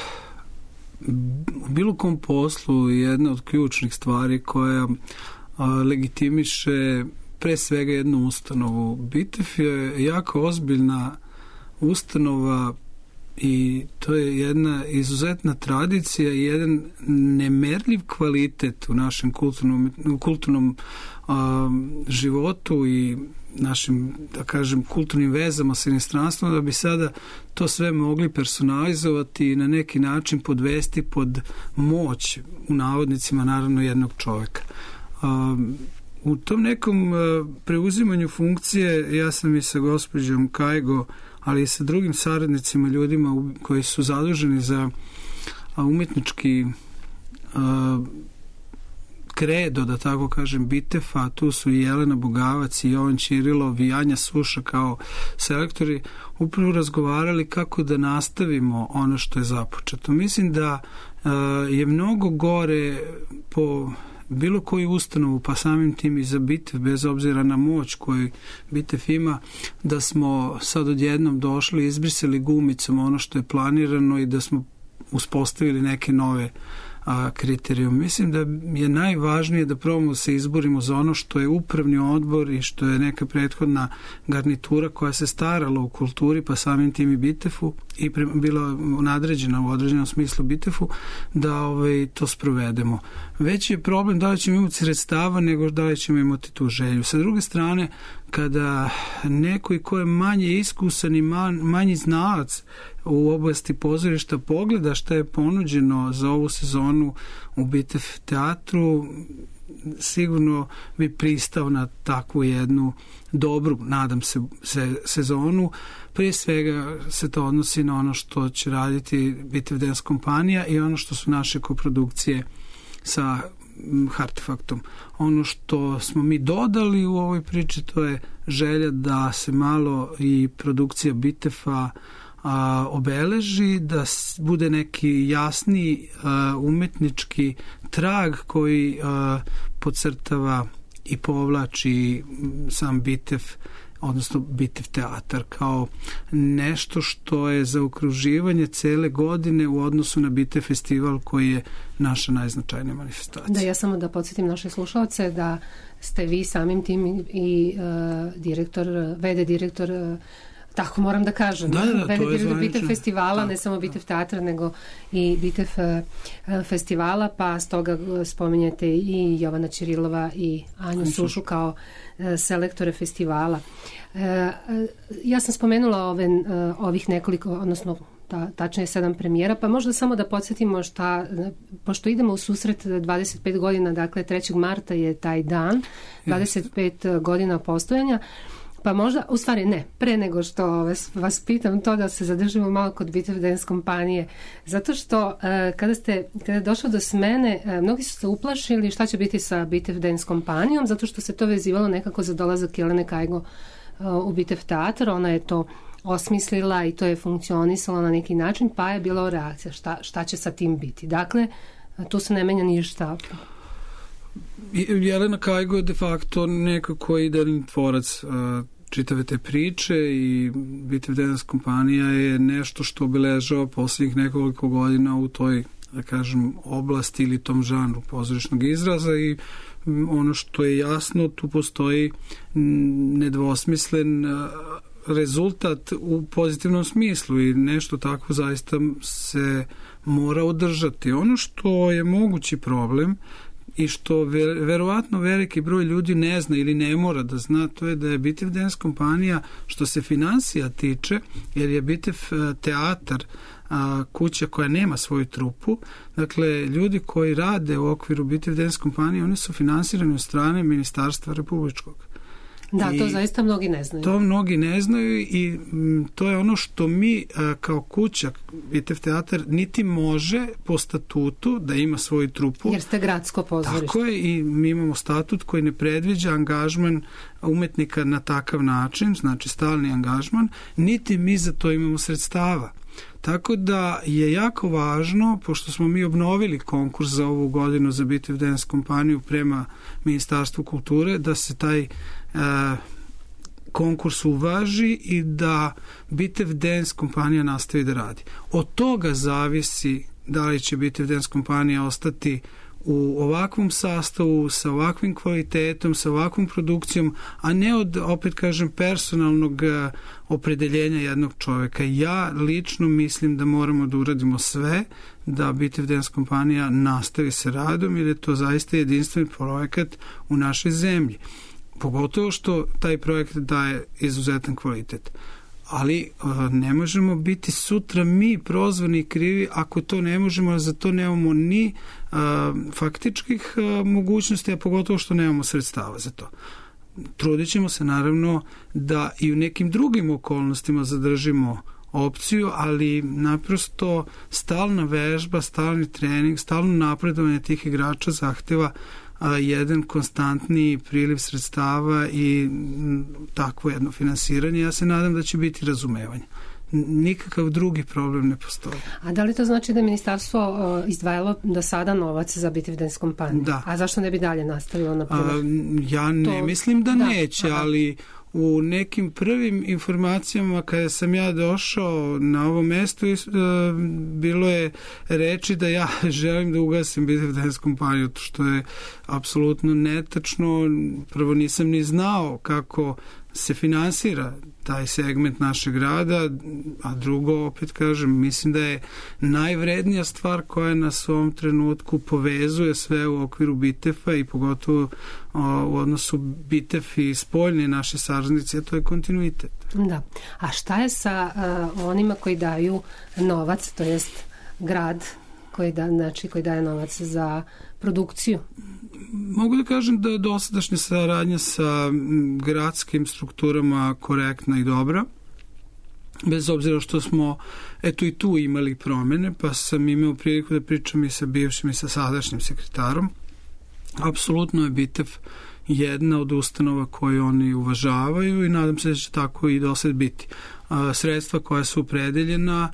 u bilo kom poslu jedna od ključnih stvari koja legitimiše pre svega jednu ustanovu. Bitev je jako ozbiljna ustanova i to je jedna izuzetna tradicija i jedan nemerljiv kvalitet u našem kulturnom životu i našim, da kažem, kulturnim vezama sa inostranstvom, da bi sada to sve mogli personalizovati i na neki način podvesti pod moć, u navodnicima, naravno, jednog čoveka. U tom nekom preuzimanju funkcije ja sam i sa gospođom Kajgo, ali i sa drugim saradnicima, ljudima koji su zaduženi za umetnički kredo, da tako kažem, Bitefa, tu su i Jelena Bogavac i Jovan Ćirilov i Anja Suša kao selektori, upravo razgovarali kako da nastavimo ono što je započeto. Mislim da je mnogo gore po bilo koju ustanovu, pa samim tim i za Bitev, bez obzira na moć koju Bitev ima, da smo sad odjednom došli, izbrisali gumicom ono što je planirano i da smo uspostavili neke nove kriterijum. Mislim da je najvažnije da probamo se izborimo za ono što je upravni odbor i što je neka prethodna garnitura koja se starala u kulturi, pa samim tim i Bitefu i bila nadređena u određenom smislu Bitefu, da to sprovedemo. Veći je problem da li ćemo imati sredstava nego da li ćemo imati tu želju. Sa druge strane, kada neko ko je manje iskusan i manji znalac u oblasti pozorišta pogleda šta je ponuđeno za ovu sezonu u Bitev teatru, sigurno bi pristao na takvu jednu dobru, nadam se, sezonu. Prije svega se to odnosi na ono što će raditi Bitev Dance kompanija i ono što su naše koprodukcije sa Artefaktom. Ono što smo mi dodali u ovoj priči, to je želja da se malo i produkcija Bitefa obeleži, da bude neki jasni umetnički trag koji podcrtava i povlači sam Bitev, odnosno Bitev teatar, kao nešto što je za okruživanje cele godine u odnosu na Bitev festival koji je naša najznačajnija manifestacija. Da, ja samo da podsjetim naše slušalce da ste vi samim tim i direktor, v.d. direktor, tako moram da kažem, Bitev festivala, ne samo Bitev teatra, nego i Bitev festivala, pa stoga spominjete i Jovana Ćirilova i Anju Sušu kao selektore festivala. Ja sam spomenula ovih nekoliko, odnosno tačnije 7 premijera, pa možda samo da podsjetimo pošto idemo u susret 25 godina, dakle 3. marta je taj dan, 25 godina postojanja, pa možda, u stvari ne, pre nego što vas pitam to, da se zadržimo malo kod Bitev Dance kompanije, zato što kada je došlo do smene, mnogi su se uplašili šta će biti sa Bitev Dance kompanijom, zato što se to vezivalo nekako za dolazak Jelene Kajgo u Bitev teatar, ona je to osmislila i to je funkcionisalo na neki način, pa je bila reakcija šta će sa tim biti. Dakle, tu se ne menja ništa. Jelena Kajgo je de facto nekako idealni tvorac čitave te priče i Bitev Dance kompanija je nešto što obeležava posljednjih nekoliko godina u toj, da kažem, oblasti ili tom žanru pozorišnog izraza i ono što je jasno, tu postoji nedvosmislen rezultat u pozitivnom smislu i nešto tako zaista se mora održati. Ono što je mogući problem i što verovatno veliki broj ljudi ne zna ili ne mora da zna, to je da je Bitev Dance kompanija, što se finansija tiče, jer je Bitev teatar kuća koja nema svoju trupu, dakle ljudi koji rade u okviru Bitev Dance kompanije, oni su finansirani od strane Ministarstva republičkog. Da, to zaista mnogi ne znaju. To mnogi ne znaju i to je ono što mi kao kuća Bitev teatar niti može po statutu da ima svoju trupu. Jer ste gradsko pozorište. Tako je, i mi imamo statut koji ne predviđa angažman umetnika na takav način, znači stalni angažman, niti mi za to imamo sredstava. Tako da je jako važno, pošto smo mi obnovili konkurs za ovu godinu za Bitev Dance kompaniju prema Ministarstvu kulture, da se taj konkurs uvaži i da Bitev Dance kompanija nastavi da radi. Od toga zavisi da li će Bitev Dance kompanija ostati u ovakvom sastavu, sa ovakvim kvalitetom, sa ovakvom produkcijom, a ne od, opet kažem, personalnog opredeljenja jednog čoveka. Ja lično mislim da moramo da uradimo sve da Bitev Dance kompanija nastavi sa radom, jer je to zaista jedinstven projekat u našoj zemlji. Pogotovo što taj projekat daje izuzetan kvalitet. Ali ne možemo biti sutra mi prozvani i krivi ako to ne možemo, za to nemamo ni faktičkih mogućnosti, a pogotovo što nemamo sredstava za to. Trudit ćemo se naravno da i u nekim drugim okolnostima zadržimo opciju, ali naprosto stalna vežba, stalni trening, stalno napredovanje tih igrača zahteva jedan konstantni priliv sredstava i takvo jedno finansiranje. Ja se nadam da će biti razumevanje. Nikakav drugi problem ne postoji. A da li to znači da je ministarstvo izdvajalo do sada novac za Bitev Dance kompaniju? Da. A zašto ne bi dalje nastavilo? Naprimjer? Ja ne mislim da neće, ali u nekim prvim informacijama kada sam ja došao na ovo mesto bilo je reči da ja želim da ugasim Bitev Dance kompaniju, što je apsolutno netačno. Prvo nisam ni znao kako se finansira taj segment našeg rada, a drugo, opet kažem, mislim da je najvrednija stvar koja nas u ovom trenutku povezuje sve u okviru Bitefa i pogotovo u odnosu Bitev i spoljne naše saradnice, a to je kontinuitet. Da. A šta je sa onima koji daju novac, to jest grad koji daje novac za produkciju? Mogu da kažem da je dosadašnja saradnja sa gradskim strukturama korektna i dobra, bez obzira što smo i tu imali promene, pa sam imao priliku da pričam i sa bivšim i sa sadašnjim sekretarom. Apsolutno je Bitev jedna od ustanova koju oni uvažavaju i nadam se da će tako i do sad biti. Sredstva koja su opredeljena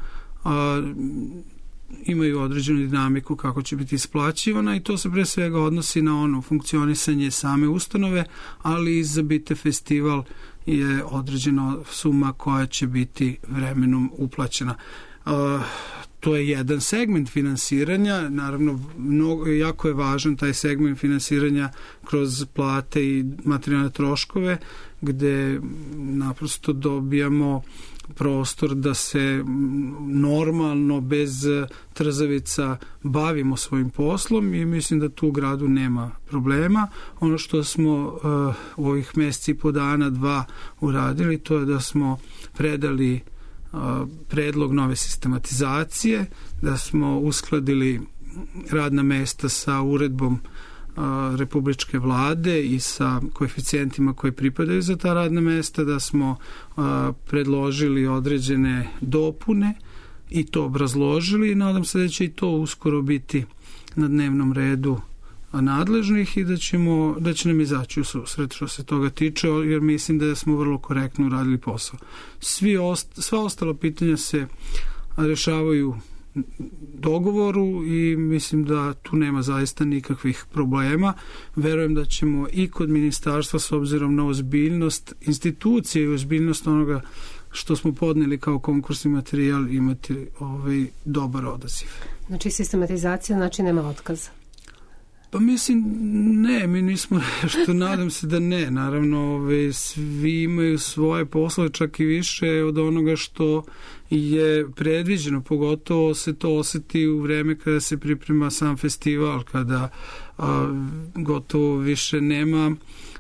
imaju određenu dinamiku kako će biti isplaćivana i to se pre svega odnosi na ono funkcionisanje same ustanove, ali i za Bitev festival je određena suma koja će biti vremenom uplaćena. To je jedan segment finansiranja, naravno jako je važan taj segment finansiranja kroz plate i materijalne troškove, gde naprosto dobijamo prostor da se normalno bez trzavica bavimo svojim poslom i mislim da tu u gradu nema problema. Ono što smo u ovih meseci i po dana, 2 uradili, to je da smo predali predlog nove sistematizacije, da smo uskladili radna mesta sa uredbom Republičke vlade i sa koeficijentima koji pripadaju za ta radna mesta, da smo predložili određene dopune i to obrazložili i nadam se da će i to uskoro biti na dnevnom redu nadležnih i da će nam izaći u susret što se toga tiče, jer mislim da smo vrlo korektno uradili posao. Sva ostala pitanja se rešavaju dogovoru i mislim da tu nema zaista nikakvih problema. Verujem da ćemo i kod ministarstva, s obzirom na ozbiljnost institucije i ozbiljnost onoga što smo podneli kao konkursni materijal, imati dobar odaziv. Znači sistematizacija, znači nema otkaza? Pa mislim, ne, mi nismo što nadam se da ne. Naravno, svi imaju svoje poslove, čak i više od onoga što je predviđeno, pogotovo se to oseti u vreme kada se priprema sam festival, kada gotovo više nema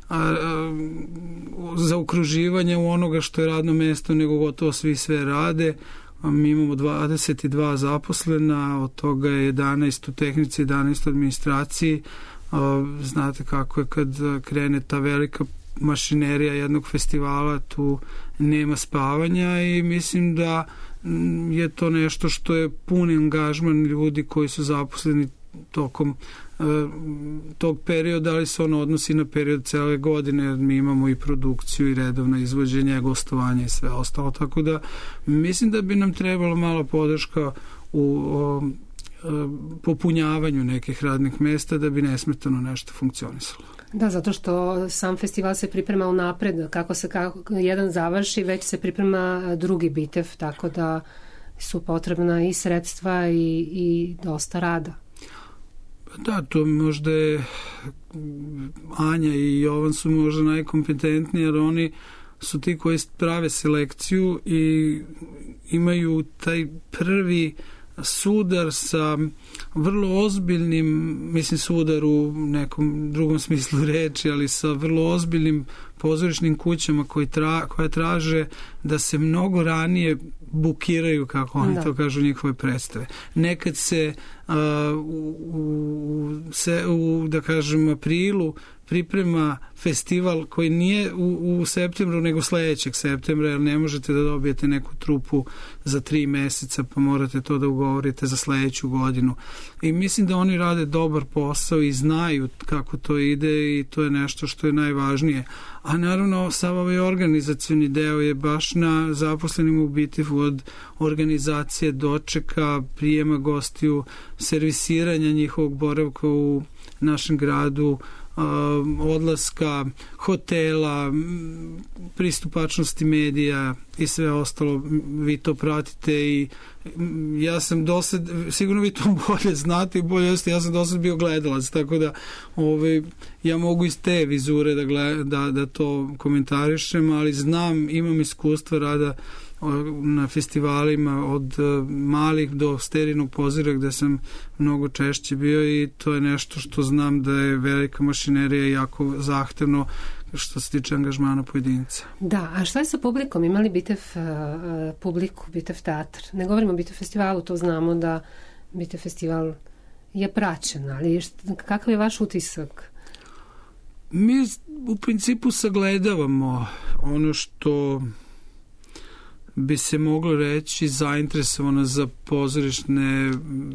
zaokruživanja u onoga što je radno mesto, nego gotovo svi sve rade. Mi imamo 22 zaposlena, od toga je 11 u tehnici, 11 u administraciji. Znate kako je kad krene ta velika mašinerija jednog festivala, tu nema spavanja i mislim da je to nešto što je pun angažman ljudi koji su zaposleni tokom tog perioda, ali se ono odnosi na period cele godine, jer mi imamo i produkciju i redovno izvođenje, gostovanje i sve ostalo, tako da mislim da bi nam trebalo malo podrška u popunjavanju nekih radnih mesta da bi nesmetano nešto funkcionisalo. Da, zato što sam festival se priprema unapred, kako jedan završi, već se priprema drugi bitev, tako da su potrebna i sredstva i dosta rada. Da, to možda je Anja i Jovan su možda najkompetentniji, jer oni su ti koji prave selekciju i imaju taj prvi sudar sa vrlo ozbiljnim, mislim sudar u nekom drugom smislu reči, ali sa vrlo ozbiljnim pozorišnim kućama koje traže da se mnogo ranije bukiraju, kako oni to kažu, njihove predstave. Nekad se u da kažem aprilu priprema festival koji nije u septembru nego sledećeg septembra, jer ne možete da dobijete neku trupu za 3 meseca, pa morate to da ugovorite za sledeću godinu. I mislim da oni rade dobar posao i znaju kako to ide i to je nešto što je najvažnije. A naravno, sav ovaj organizacioni deo je baš na zaposlenim u BITIF-u, od organizacije dočeka, prijema gostiju, servisiranja njihovog boravka u našem gradu, odlaska, hotela, pristupačnosti medija i sve ostalo. Vi to pratite i ja sam dosad, sigurno vi to bolje znate i bolje jeste, ja sam dosad bio gledalac, tako da ja mogu iz te vizure da to komentarišem, ali znam, imam iskustva rada na festivalima od malih do Sterinog pozira gde sam mnogo češće bio i to je nešto što znam da je velika mašinerija i jako zahtevno što se tiče angažmana pojedinca. Da, a šta je sa publikom? Imali BITEF publiku, BITEF teatr? Ne govorimo o BITEF festivalu, to znamo da BITEF festival je praćen, ali kakav je vaš utisak? Mi u principu sagledavamo ono što bi se moglo reći zainteresovano za pozorišne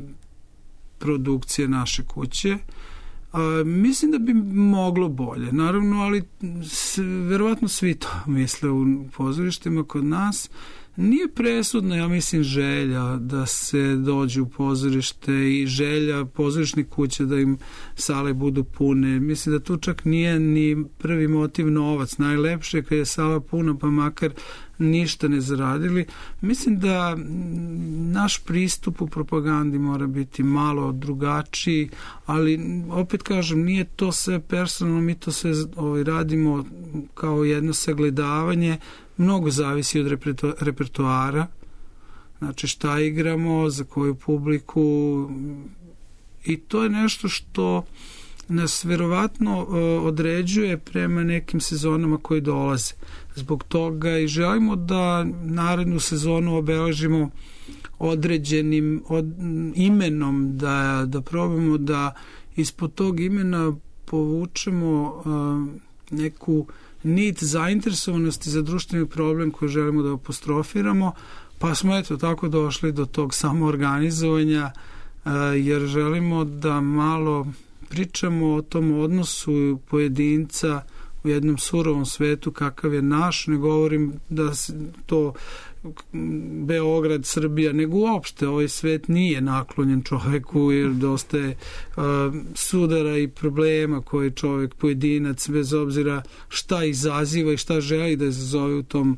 produkcije naše kuće. Mislim da bi moglo bolje, naravno, ali verovatno svi to misle u pozorištima kod nas. Nije presudna, ja mislim, želja da se dođe u pozorište i želja pozorišnih kuća da im sale budu pune. Mislim da tu čak nije ni prvi motiv novac. Najlepše je kad je sala puna, pa makar ništa ne zaradili. Mislim da naš pristup u propagandi mora biti malo drugačiji, ali opet kažem, nije to sve personalno, mi to sve radimo kao jedno sagledavanje. Mnogo zavisi od repertoara, znači šta igramo, za koju publiku, i to je nešto što nas verovatno određuje prema nekim sezonama koji dolaze. Zbog toga i želimo da narednu sezonu obeležimo određenim imenom, da probamo da ispod tog imena povučemo neku nit zainteresovanosti za društveni problem koji želimo da apostrofiramo, pa smo eto tako došli do tog samoorganizovanja, jer želimo da malo pričamo o tom odnosu pojedinca u jednom surovom svetu kakav je naš. Ne govorim da to Beograd, Srbija, nego uopšte ovaj svet nije naklonjen čoveku, jer dosta je sudara i problema koje čovek, pojedinac, bez obzira šta izaziva i šta želi da izazove u tom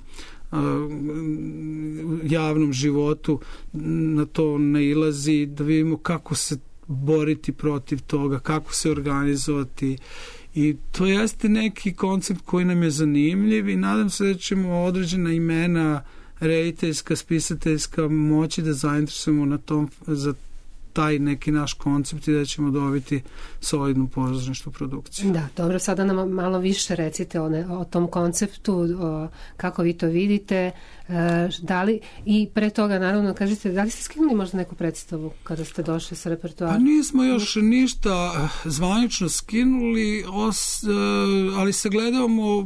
javnom životu, na to nailazi, da vidimo kako se boriti protiv toga, kako se organizovati. I to jeste neki koncept koji nam je zanimljiv i nadam se da ćemo određena imena rediteljska, spisateljska moći da zainteresujemo na tom, za taj neki naš koncept i da ćemo dobiti solidnu pozorišnu produkciju. Da, dobro, sada nam malo više recite o tom konceptu, kako vi to vidite, da li, i pre toga naravno kažete, da li ste skinuli možda neku predstavu kada ste došli sa repertoarom? Pa nismo još ništa zvanično skinuli, ali sagledavamo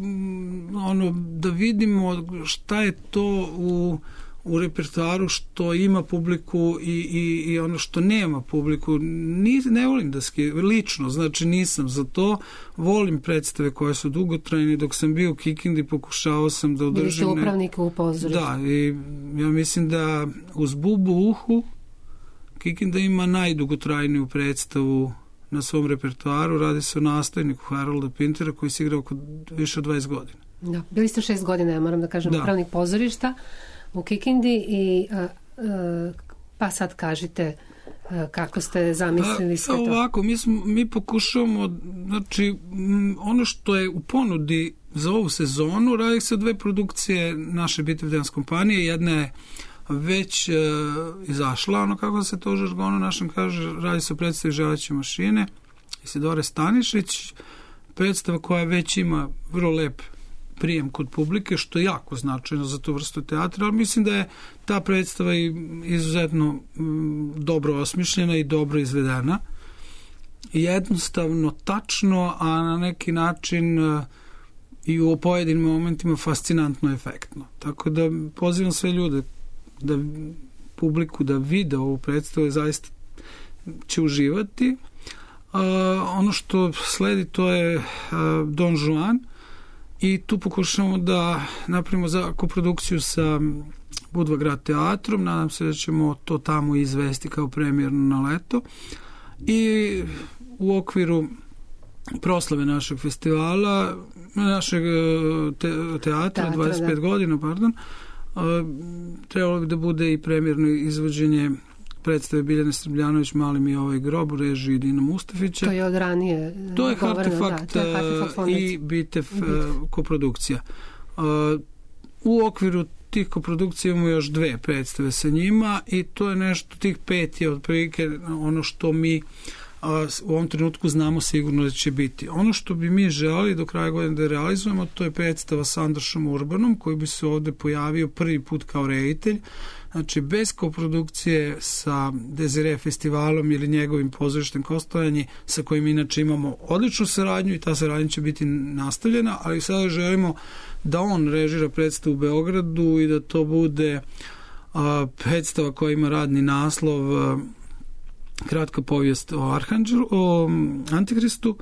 da vidimo šta je to u repertoaru što ima publiku i ono što nema publiku. Ne volim da lično, znači nisam za to. Volim predstave koje su dugotrajne. Dok sam bio u Kikindi pokušavao sam da održim... Bili ste upravnik u pozorištu. Da, i ja mislim da uz Bubu u uhu Kikinda ima najdugotrajniju predstavu na svom repertoaru. Radi se o nastavniku Harolda Pintera koji se igra oko više od 20 godina. Da, bili ste 6 godina, ja moram da kažem, upravnik pozorišta u Kikindi i pa sad kažite kako ste zamislili sve to. Ovako, mi pokušavamo, znači ono što je u ponudi za ovu sezonu, radi se o 2 produkcije naše Bitev Dance kompanije. Jedna je već izašla, ono kako se to u žargonu našem kaže, radi se o predstavi Želeće mašine Isidore Stanišić, predstava koja već ima vrlo lep prijem kod publike, što je jako značajno za tu vrstu teatra, ali mislim da je ta predstava izuzetno dobro osmišljena i dobro izvedena. Jednostavno, tačno, a na neki način i u pojedinim momentima fascinantno efektno. Tako da pozivam sve ljude, da publiku da vide ovu predstavu, zaista će uživati. Ono što sledi to je Don Juan, i tu pokušamo da napravimo za koprodukciju sa Budva grad teatrom. Nadam se da ćemo to tamo izvesti kao premijerno na leto. I u okviru proslave našeg festivala, našeg teatra, 25 godina, trebalo bi da bude i premijerno izvođenje predstave Biljane Srbljanović Mali mi ovaj grob u režiji Dina Mustafića. To je od ranije. To je Hartefakt i Bitev koprodukcija. U okviru tih koprodukcija imamo još 2 predstave sa njima i to je nešto, tih 5 je otprilike ono što mi u ovom trenutku znamo sigurno da će biti. Ono što bi mi želeli do kraja godine da realizujemo, to je predstava sa Andrašom Urbanom, koji bi se ovde pojavio prvi put kao reditelj. Znači, bez koprodukcije sa Desire festivalom ili njegovim pozorištem Kostojanji, sa kojim inače imamo odličnu saradnju i ta saradnja će biti nastavljena, ali sada želimo da on režira predstavu u Beogradu i da to bude predstava koja ima radni naslov Kratka povijest o Antikristu,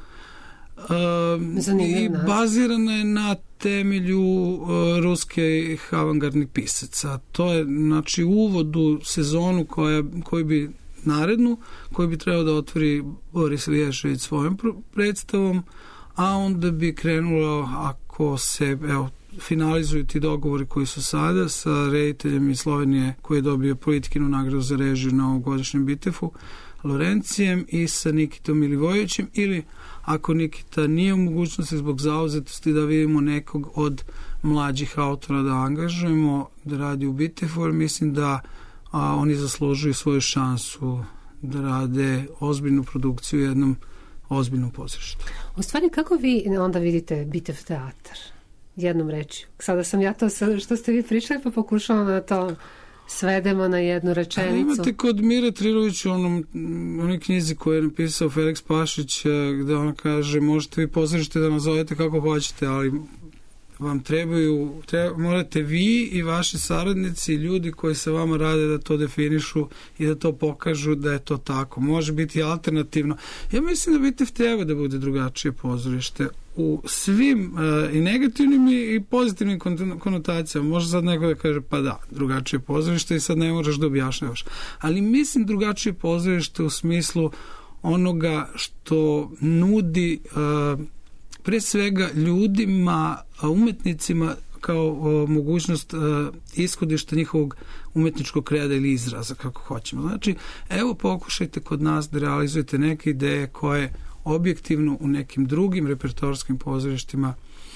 i bazirana je na temelju ruskih avangardnih pisaca. To je, znači, uvod u sezonu koji bi narednu, koji bi trebao da otvori Boris Liješević svojom predstavom, a onda bi krenulo, ako se finalizuju ti dogovori koji su sada sa rediteljem iz Slovenije koji je dobio Politkinu nagradu za režiju na ovogodišnjem Bitefu, Lorencijem, i sa Nikitom Milivojevićem, ili ako Nikita nije u mogućnosti zbog zauzetosti da vidimo nekog od mlađih autora da angažujemo da radi u Bitefu, mislim da oni zaslužuju svoju šansu da rade ozbiljnu produkciju u jednom ozbiljnom pozorištu. U stvari, kako vi onda vidite Bitev teatar? Jednom rečju. Sada sam ja to što ste vi pričali, pa pokušavam da to svedemo na jednu rečenicu. Imate kod Mire Trilović u onoj knjizi koju je napisao Felix Pašić, gde ona kaže, možete vi pozorište da nazovete kako hoćete, ali vam morate vi i vaši saradnici i ljudi koji sa vama rade da to definišu i da to pokažu da je to tako. Može biti alternativno. Ja mislim da BITEF treba da bude drugačije pozorište u svim i negativnim i pozitivnim konotacijama. Može sad neko da kaže pa da, drugačije pozorište i sad ne moraš da objašnjavaš. Ali mislim drugačije pozorište u smislu onoga što nudi pre svega ljudima, umetnicima kao mogućnost ishodišta njihovog umetničkog kreda ili izraza, kako hoćemo. Znači, evo pokušajte kod nas da realizujete neke ideje koje objektivno u nekim drugim repertoarskim pozorištima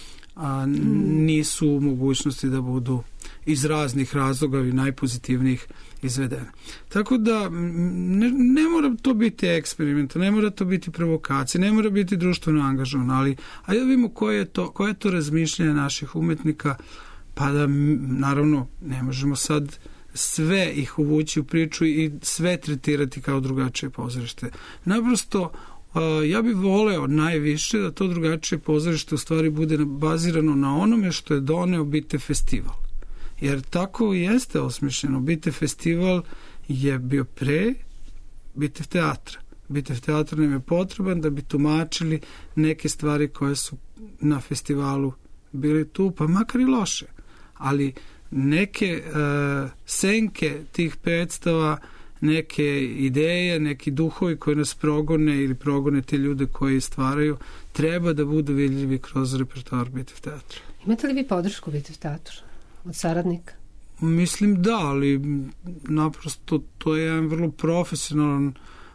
nisu u mogućnosti da budu iz raznih razloga i najpozitivnijih izvedene. Tako da ne mora to biti eksperiment, ne mora to biti provokacija, ne mora biti društveno angažovan, ali ajde da vidimo koje je to razmišljanje naših umetnika, pa da naravno ne možemo sad sve ih uvući u priču i sve tretirati kao drugačije pozorište. Naprosto ja bih voleo najviše da to drugačije pozorište u stvari bude bazirano na onome što je doneo BITEF festival. Jer tako jeste osmišljeno. BITEF festival je bio pre BITEF teatra. BITEF teatra nam je potreban da bi tumačili neke stvari koje su na festivalu bili tu, pa makar i loše. Ali neke senke tih predstava, neke ideje, neki duhovi koji nas progone ili progone te ljude koji stvaraju, treba da budu vidljivi kroz repertoar BITEF teatra. Imate li vi podršku BITEF teatra od saradnika? Mislim da, ali naprosto to je jedan vrlo profesionalan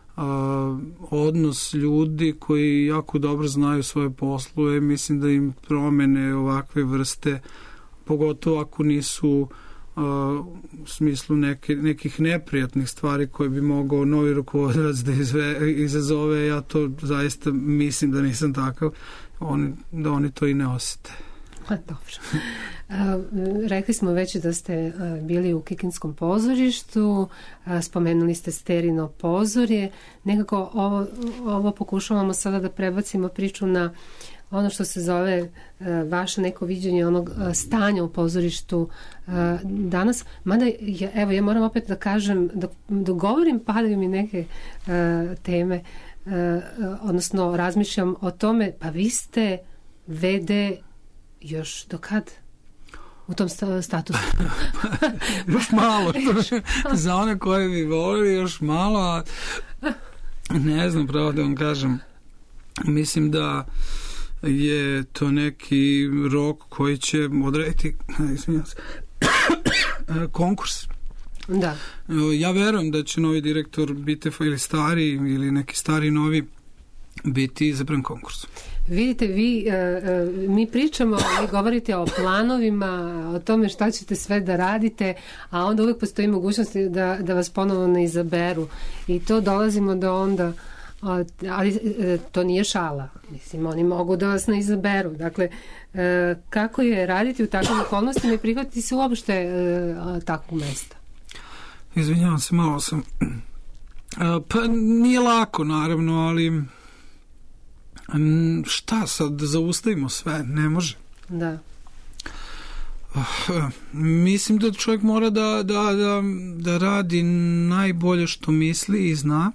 odnos ljudi koji jako dobro znaju svoje poslove. Mislim da im promene ovakve vrste, pogotovo ako nisu u smislu nekih neprijatnih stvari koje bi mogao novi rukovodilac da izazove, ja to zaista mislim da nisam takav, da oni to i ne osjete. Dobro. Rekli smo već da ste bili u Kikinskom pozorištu, spomenuli ste Sterino pozorje. Nekako ovo pokušavamo sada da prebacimo priču na ono što se zove vaše neko viđenje onog stanja u pozorištu danas. Mada, ja moram opet da kažem, da govorim, padaju mi neke teme, odnosno razmišljam o tome, pa vi ste VD još do kad? U tom statusu? Još malo. Za one koje bi volili još malo, a ne znam, pravo da vam kažem. Mislim da je to neki rok koji će odrediti konkurs. Da. Ja verujem da će novi direktor BITEF-a ili stari ili neki stari novi biti izabran konkursom. Vidite, mi pričamo, vi govorite o planovima, o tome šta ćete sve da radite, a onda uvijek postoji mogućnost da vas ponovo ne izaberu. I to dolazimo do onda, ali to nije šala. Mislim, oni mogu da vas ne izaberu. Dakle, kako je raditi u takvim okolnostima i prihvatiti se uopšte takvog mesta? Izvinjavam se, malo sam... Pa nije lako, naravno, ali... Šta sad, da zaustavimo sve? Ne može. Da. Mislim da čovjek mora da radi najbolje što misli i zna,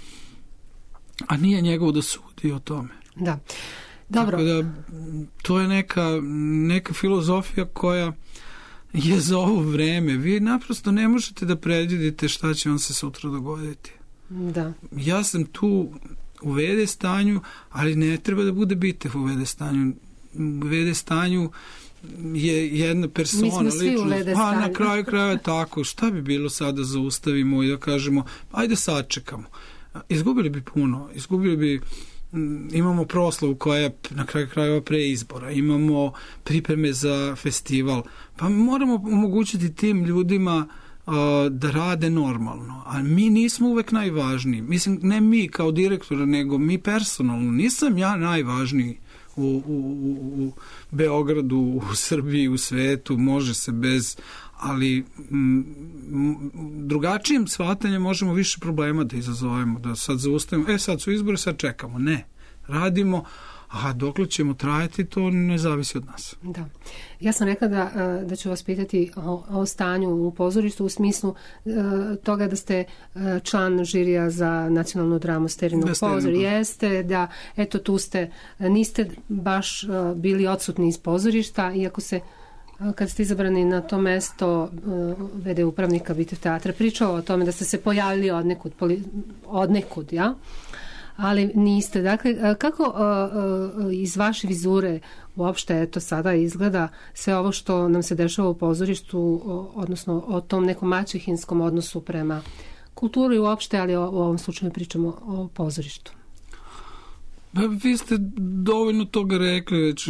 a nije njegovo da sudi o tome. Da. Dobro. Tako da, to je neka filozofija koja je za ovo vreme. Vi naprosto ne možete da predvidite šta će vam se sutra dogoditi. Da. Ja sam tu u VD stanju, ali ne treba da bude BITEF u VD stanju. U VD stanju je jedna persona. Mi smo svi u VD stanju. Pa na kraju kraja tako. Šta bi bilo sada da zaustavimo i da kažemo, ajde sačekamo. Izgubili bi puno. Imamo proslavu koja je na kraju krajeva pre izbora. Imamo pripreme za festival. Pa moramo omogućiti tim ljudima da rade normalno. A mi nismo uvek najvažniji. Mislim, ne mi kao direktora, nego mi personalno. Nisam ja najvažniji u Beogradu, u Srbiji, u svetu. Može se bez... ali drugačijim shvatanjem možemo više problema da izazovemo, da sad zaustavimo, sad su izbori, sad čekamo. Ne. Radimo, A dokle ćemo trajati, to ne zavisi od nas. Da. Ja sam rekla da ću vas pitati o stanju u pozorištu u smislu toga da ste član žirija za nacionalnu dramu Sterinog pozorišta. Jeste da, eto, tu niste baš bili odsutni iz pozorišta, iako se kad ste izabrani na to mesto v.d. upravnika Bitev teatra pričao o tome da ste se pojavili odnekud, ja? Ali niste. Dakle, kako iz vaše vizure uopšte eto sada izgleda sve ovo što nam se dešava u pozorištu, odnosno o tom nekom maćehinskom odnosu prema kulturi uopšte, ali u ovom slučaju pričamo o pozorištu. Vi ste dovoljno toga rekli već.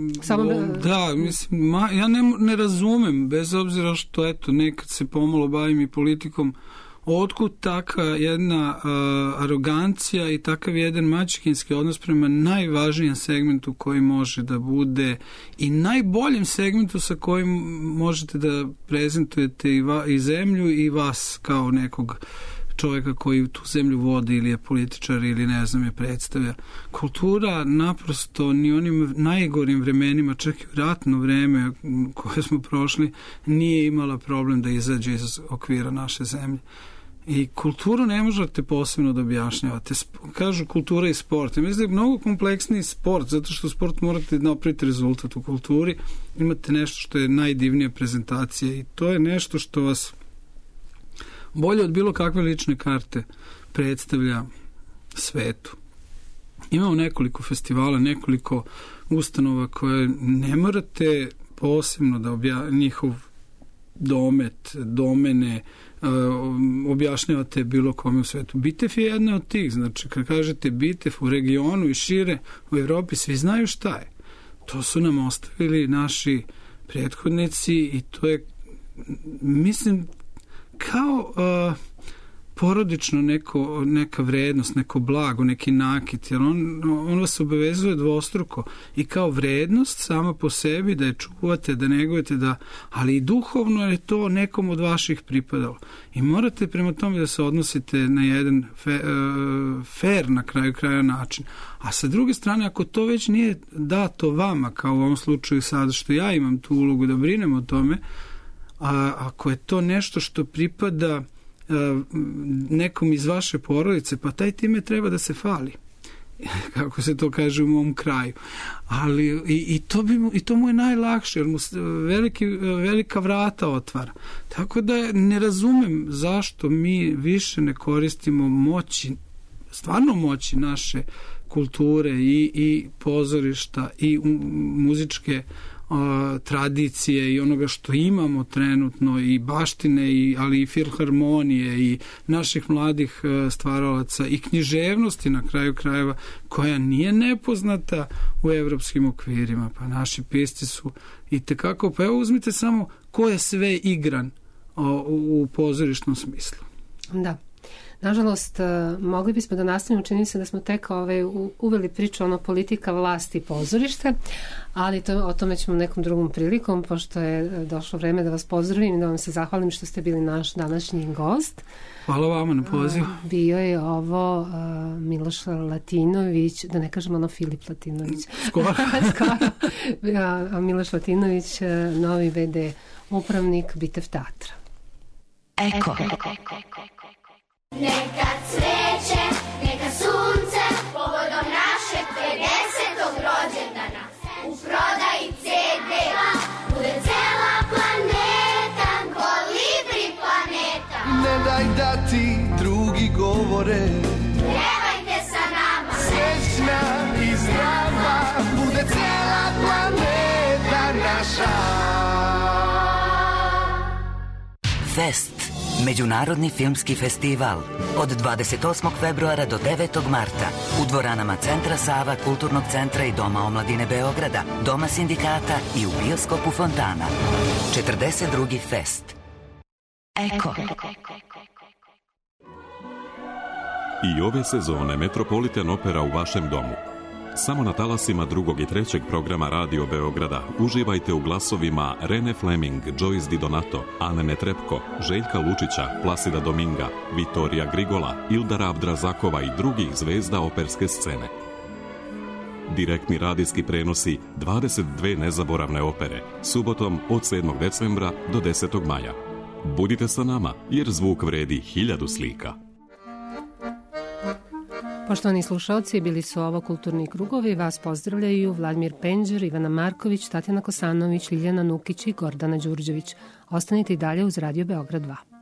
Da, mislim, ja ne razumem, bez obzira što eto, nekad se pomalo bavim i politikom, otkud takva jedna arogancija i takav jedan maćehinski odnos prema najvažnijem segmentu koji može da bude i najboljem segmentu sa kojim možete da prezentujete i zemlju i vas kao nekog čovjeka koji tu zemlju vodi ili je političar ili ne znam je predstavlja. Kultura naprosto ni onim najgorim vremenima, čak i ratno vreme koje smo prošli, nije imala problem da izađe iz okvira naše zemlje. I kulturu ne možete posebno da objašnjavate. Kažu kultura i sport. Ja mislim da je mnogo kompleksniji sport, zato što sport morate napraviti rezultat. U kulturi imate nešto što je najdivnija prezentacija i to je nešto što vas bolje od bilo kakve lične karte predstavlja svetu. Imamo nekoliko festivala, nekoliko ustanova koje ne morate posebno da njihov domet, domene objašnjavate bilo kome u svetu. Bitev je jedna od tih, znači kad kažete Bitev u regionu i šire u Evropi, svi znaju šta je. To su nam ostavili naši prethodnici i to je, mislim, kao porodično neka vrednost, neko blago, neki nakit, jer on vas obavezuje dvostruko i kao vrednost sama po sebi da je čuvate, da negujete, ali i duhovno je to nekom od vaših pripadalo. I morate prema tome da se odnosite na jedan fair na kraju kraja način. A sa druge strane, ako to već nije dato vama, kao u ovom slučaju sada što ja imam tu ulogu da brinem o tome, a ako je to nešto što pripada nekom iz vaše porodice, pa taj time treba da se fali, kako se to kaže u mom kraju. Ali i to mu je najlakše, jer mu velika vrata otvara. Tako da ne razumem zašto mi više ne koristimo moći, stvarno moći naše kulture i pozorišta i muzičke tradicije i onoga što imamo trenutno i baštine, ali i filharmonije i naših mladih stvaralaca i književnosti na kraju krajeva koja nije nepoznata u evropskim okvirima. Pa naši pisci su i tekako, pa evo uzmite samo ko je sve igran u pozorišnom smislu. Da. Nažalost, mogli bismo da nastavimo, čini se da smo tek uveli priču politika, vlasti i pozorište, ali o tome ćemo nekom drugom prilikom, pošto je došlo vreme da vas pozdravim i da vam se zahvalim što ste bili naš današnji gost. Hvala vama na pozivu. Bio je ovo Miloš Latinović, da ne kažem Filip Latinović. Skoro. Miloš Latinović, novi v.d. upravnik Bitev teatra. Eko. Neka cveće, neka sunce, povodom našeg 50. rođendana. U prodaji CD-a bude cela planeta, kolibri planeta. Ne daj da ti drugi govore, Pjevajte sa nama. Srećna i zdrava bude cela planeta naša. Fest. Međunarodni filmski festival od 28. februara do 9. marta u dvoranama Centra Sava, Kulturnog centra i Doma omladine Beograda, Doma sindikata i u bioskopu Fontana. 42. fest. Eko. I ove sezone Metropolitan Opera u vašem domu. Samo na talasima drugog i trećeg programa Radio Beograda uživajte u glasovima Rene Fleming, Joyce Di Donato, Ane Netrepko, Željka Lučića, Plasida Dominga, Vitorija Grigola, Ildara Abdrazakova i drugih zvezda operske scene. direktni radijski prenosi 22 nezaboravne opere, subotom od 7. decembra do 10. maja. Budite sa nama, jer zvuk vredi 1000 slika. Poštovani slušalci, bili su ovo Kulturni krugovi. Vas pozdravljaju Vladimir Penđer, Ivana Marković, Tatjana Kosanović, Ljiljana Nukić i Gordana Đurđević. Ostanite i dalje uz Radio Beograd 2.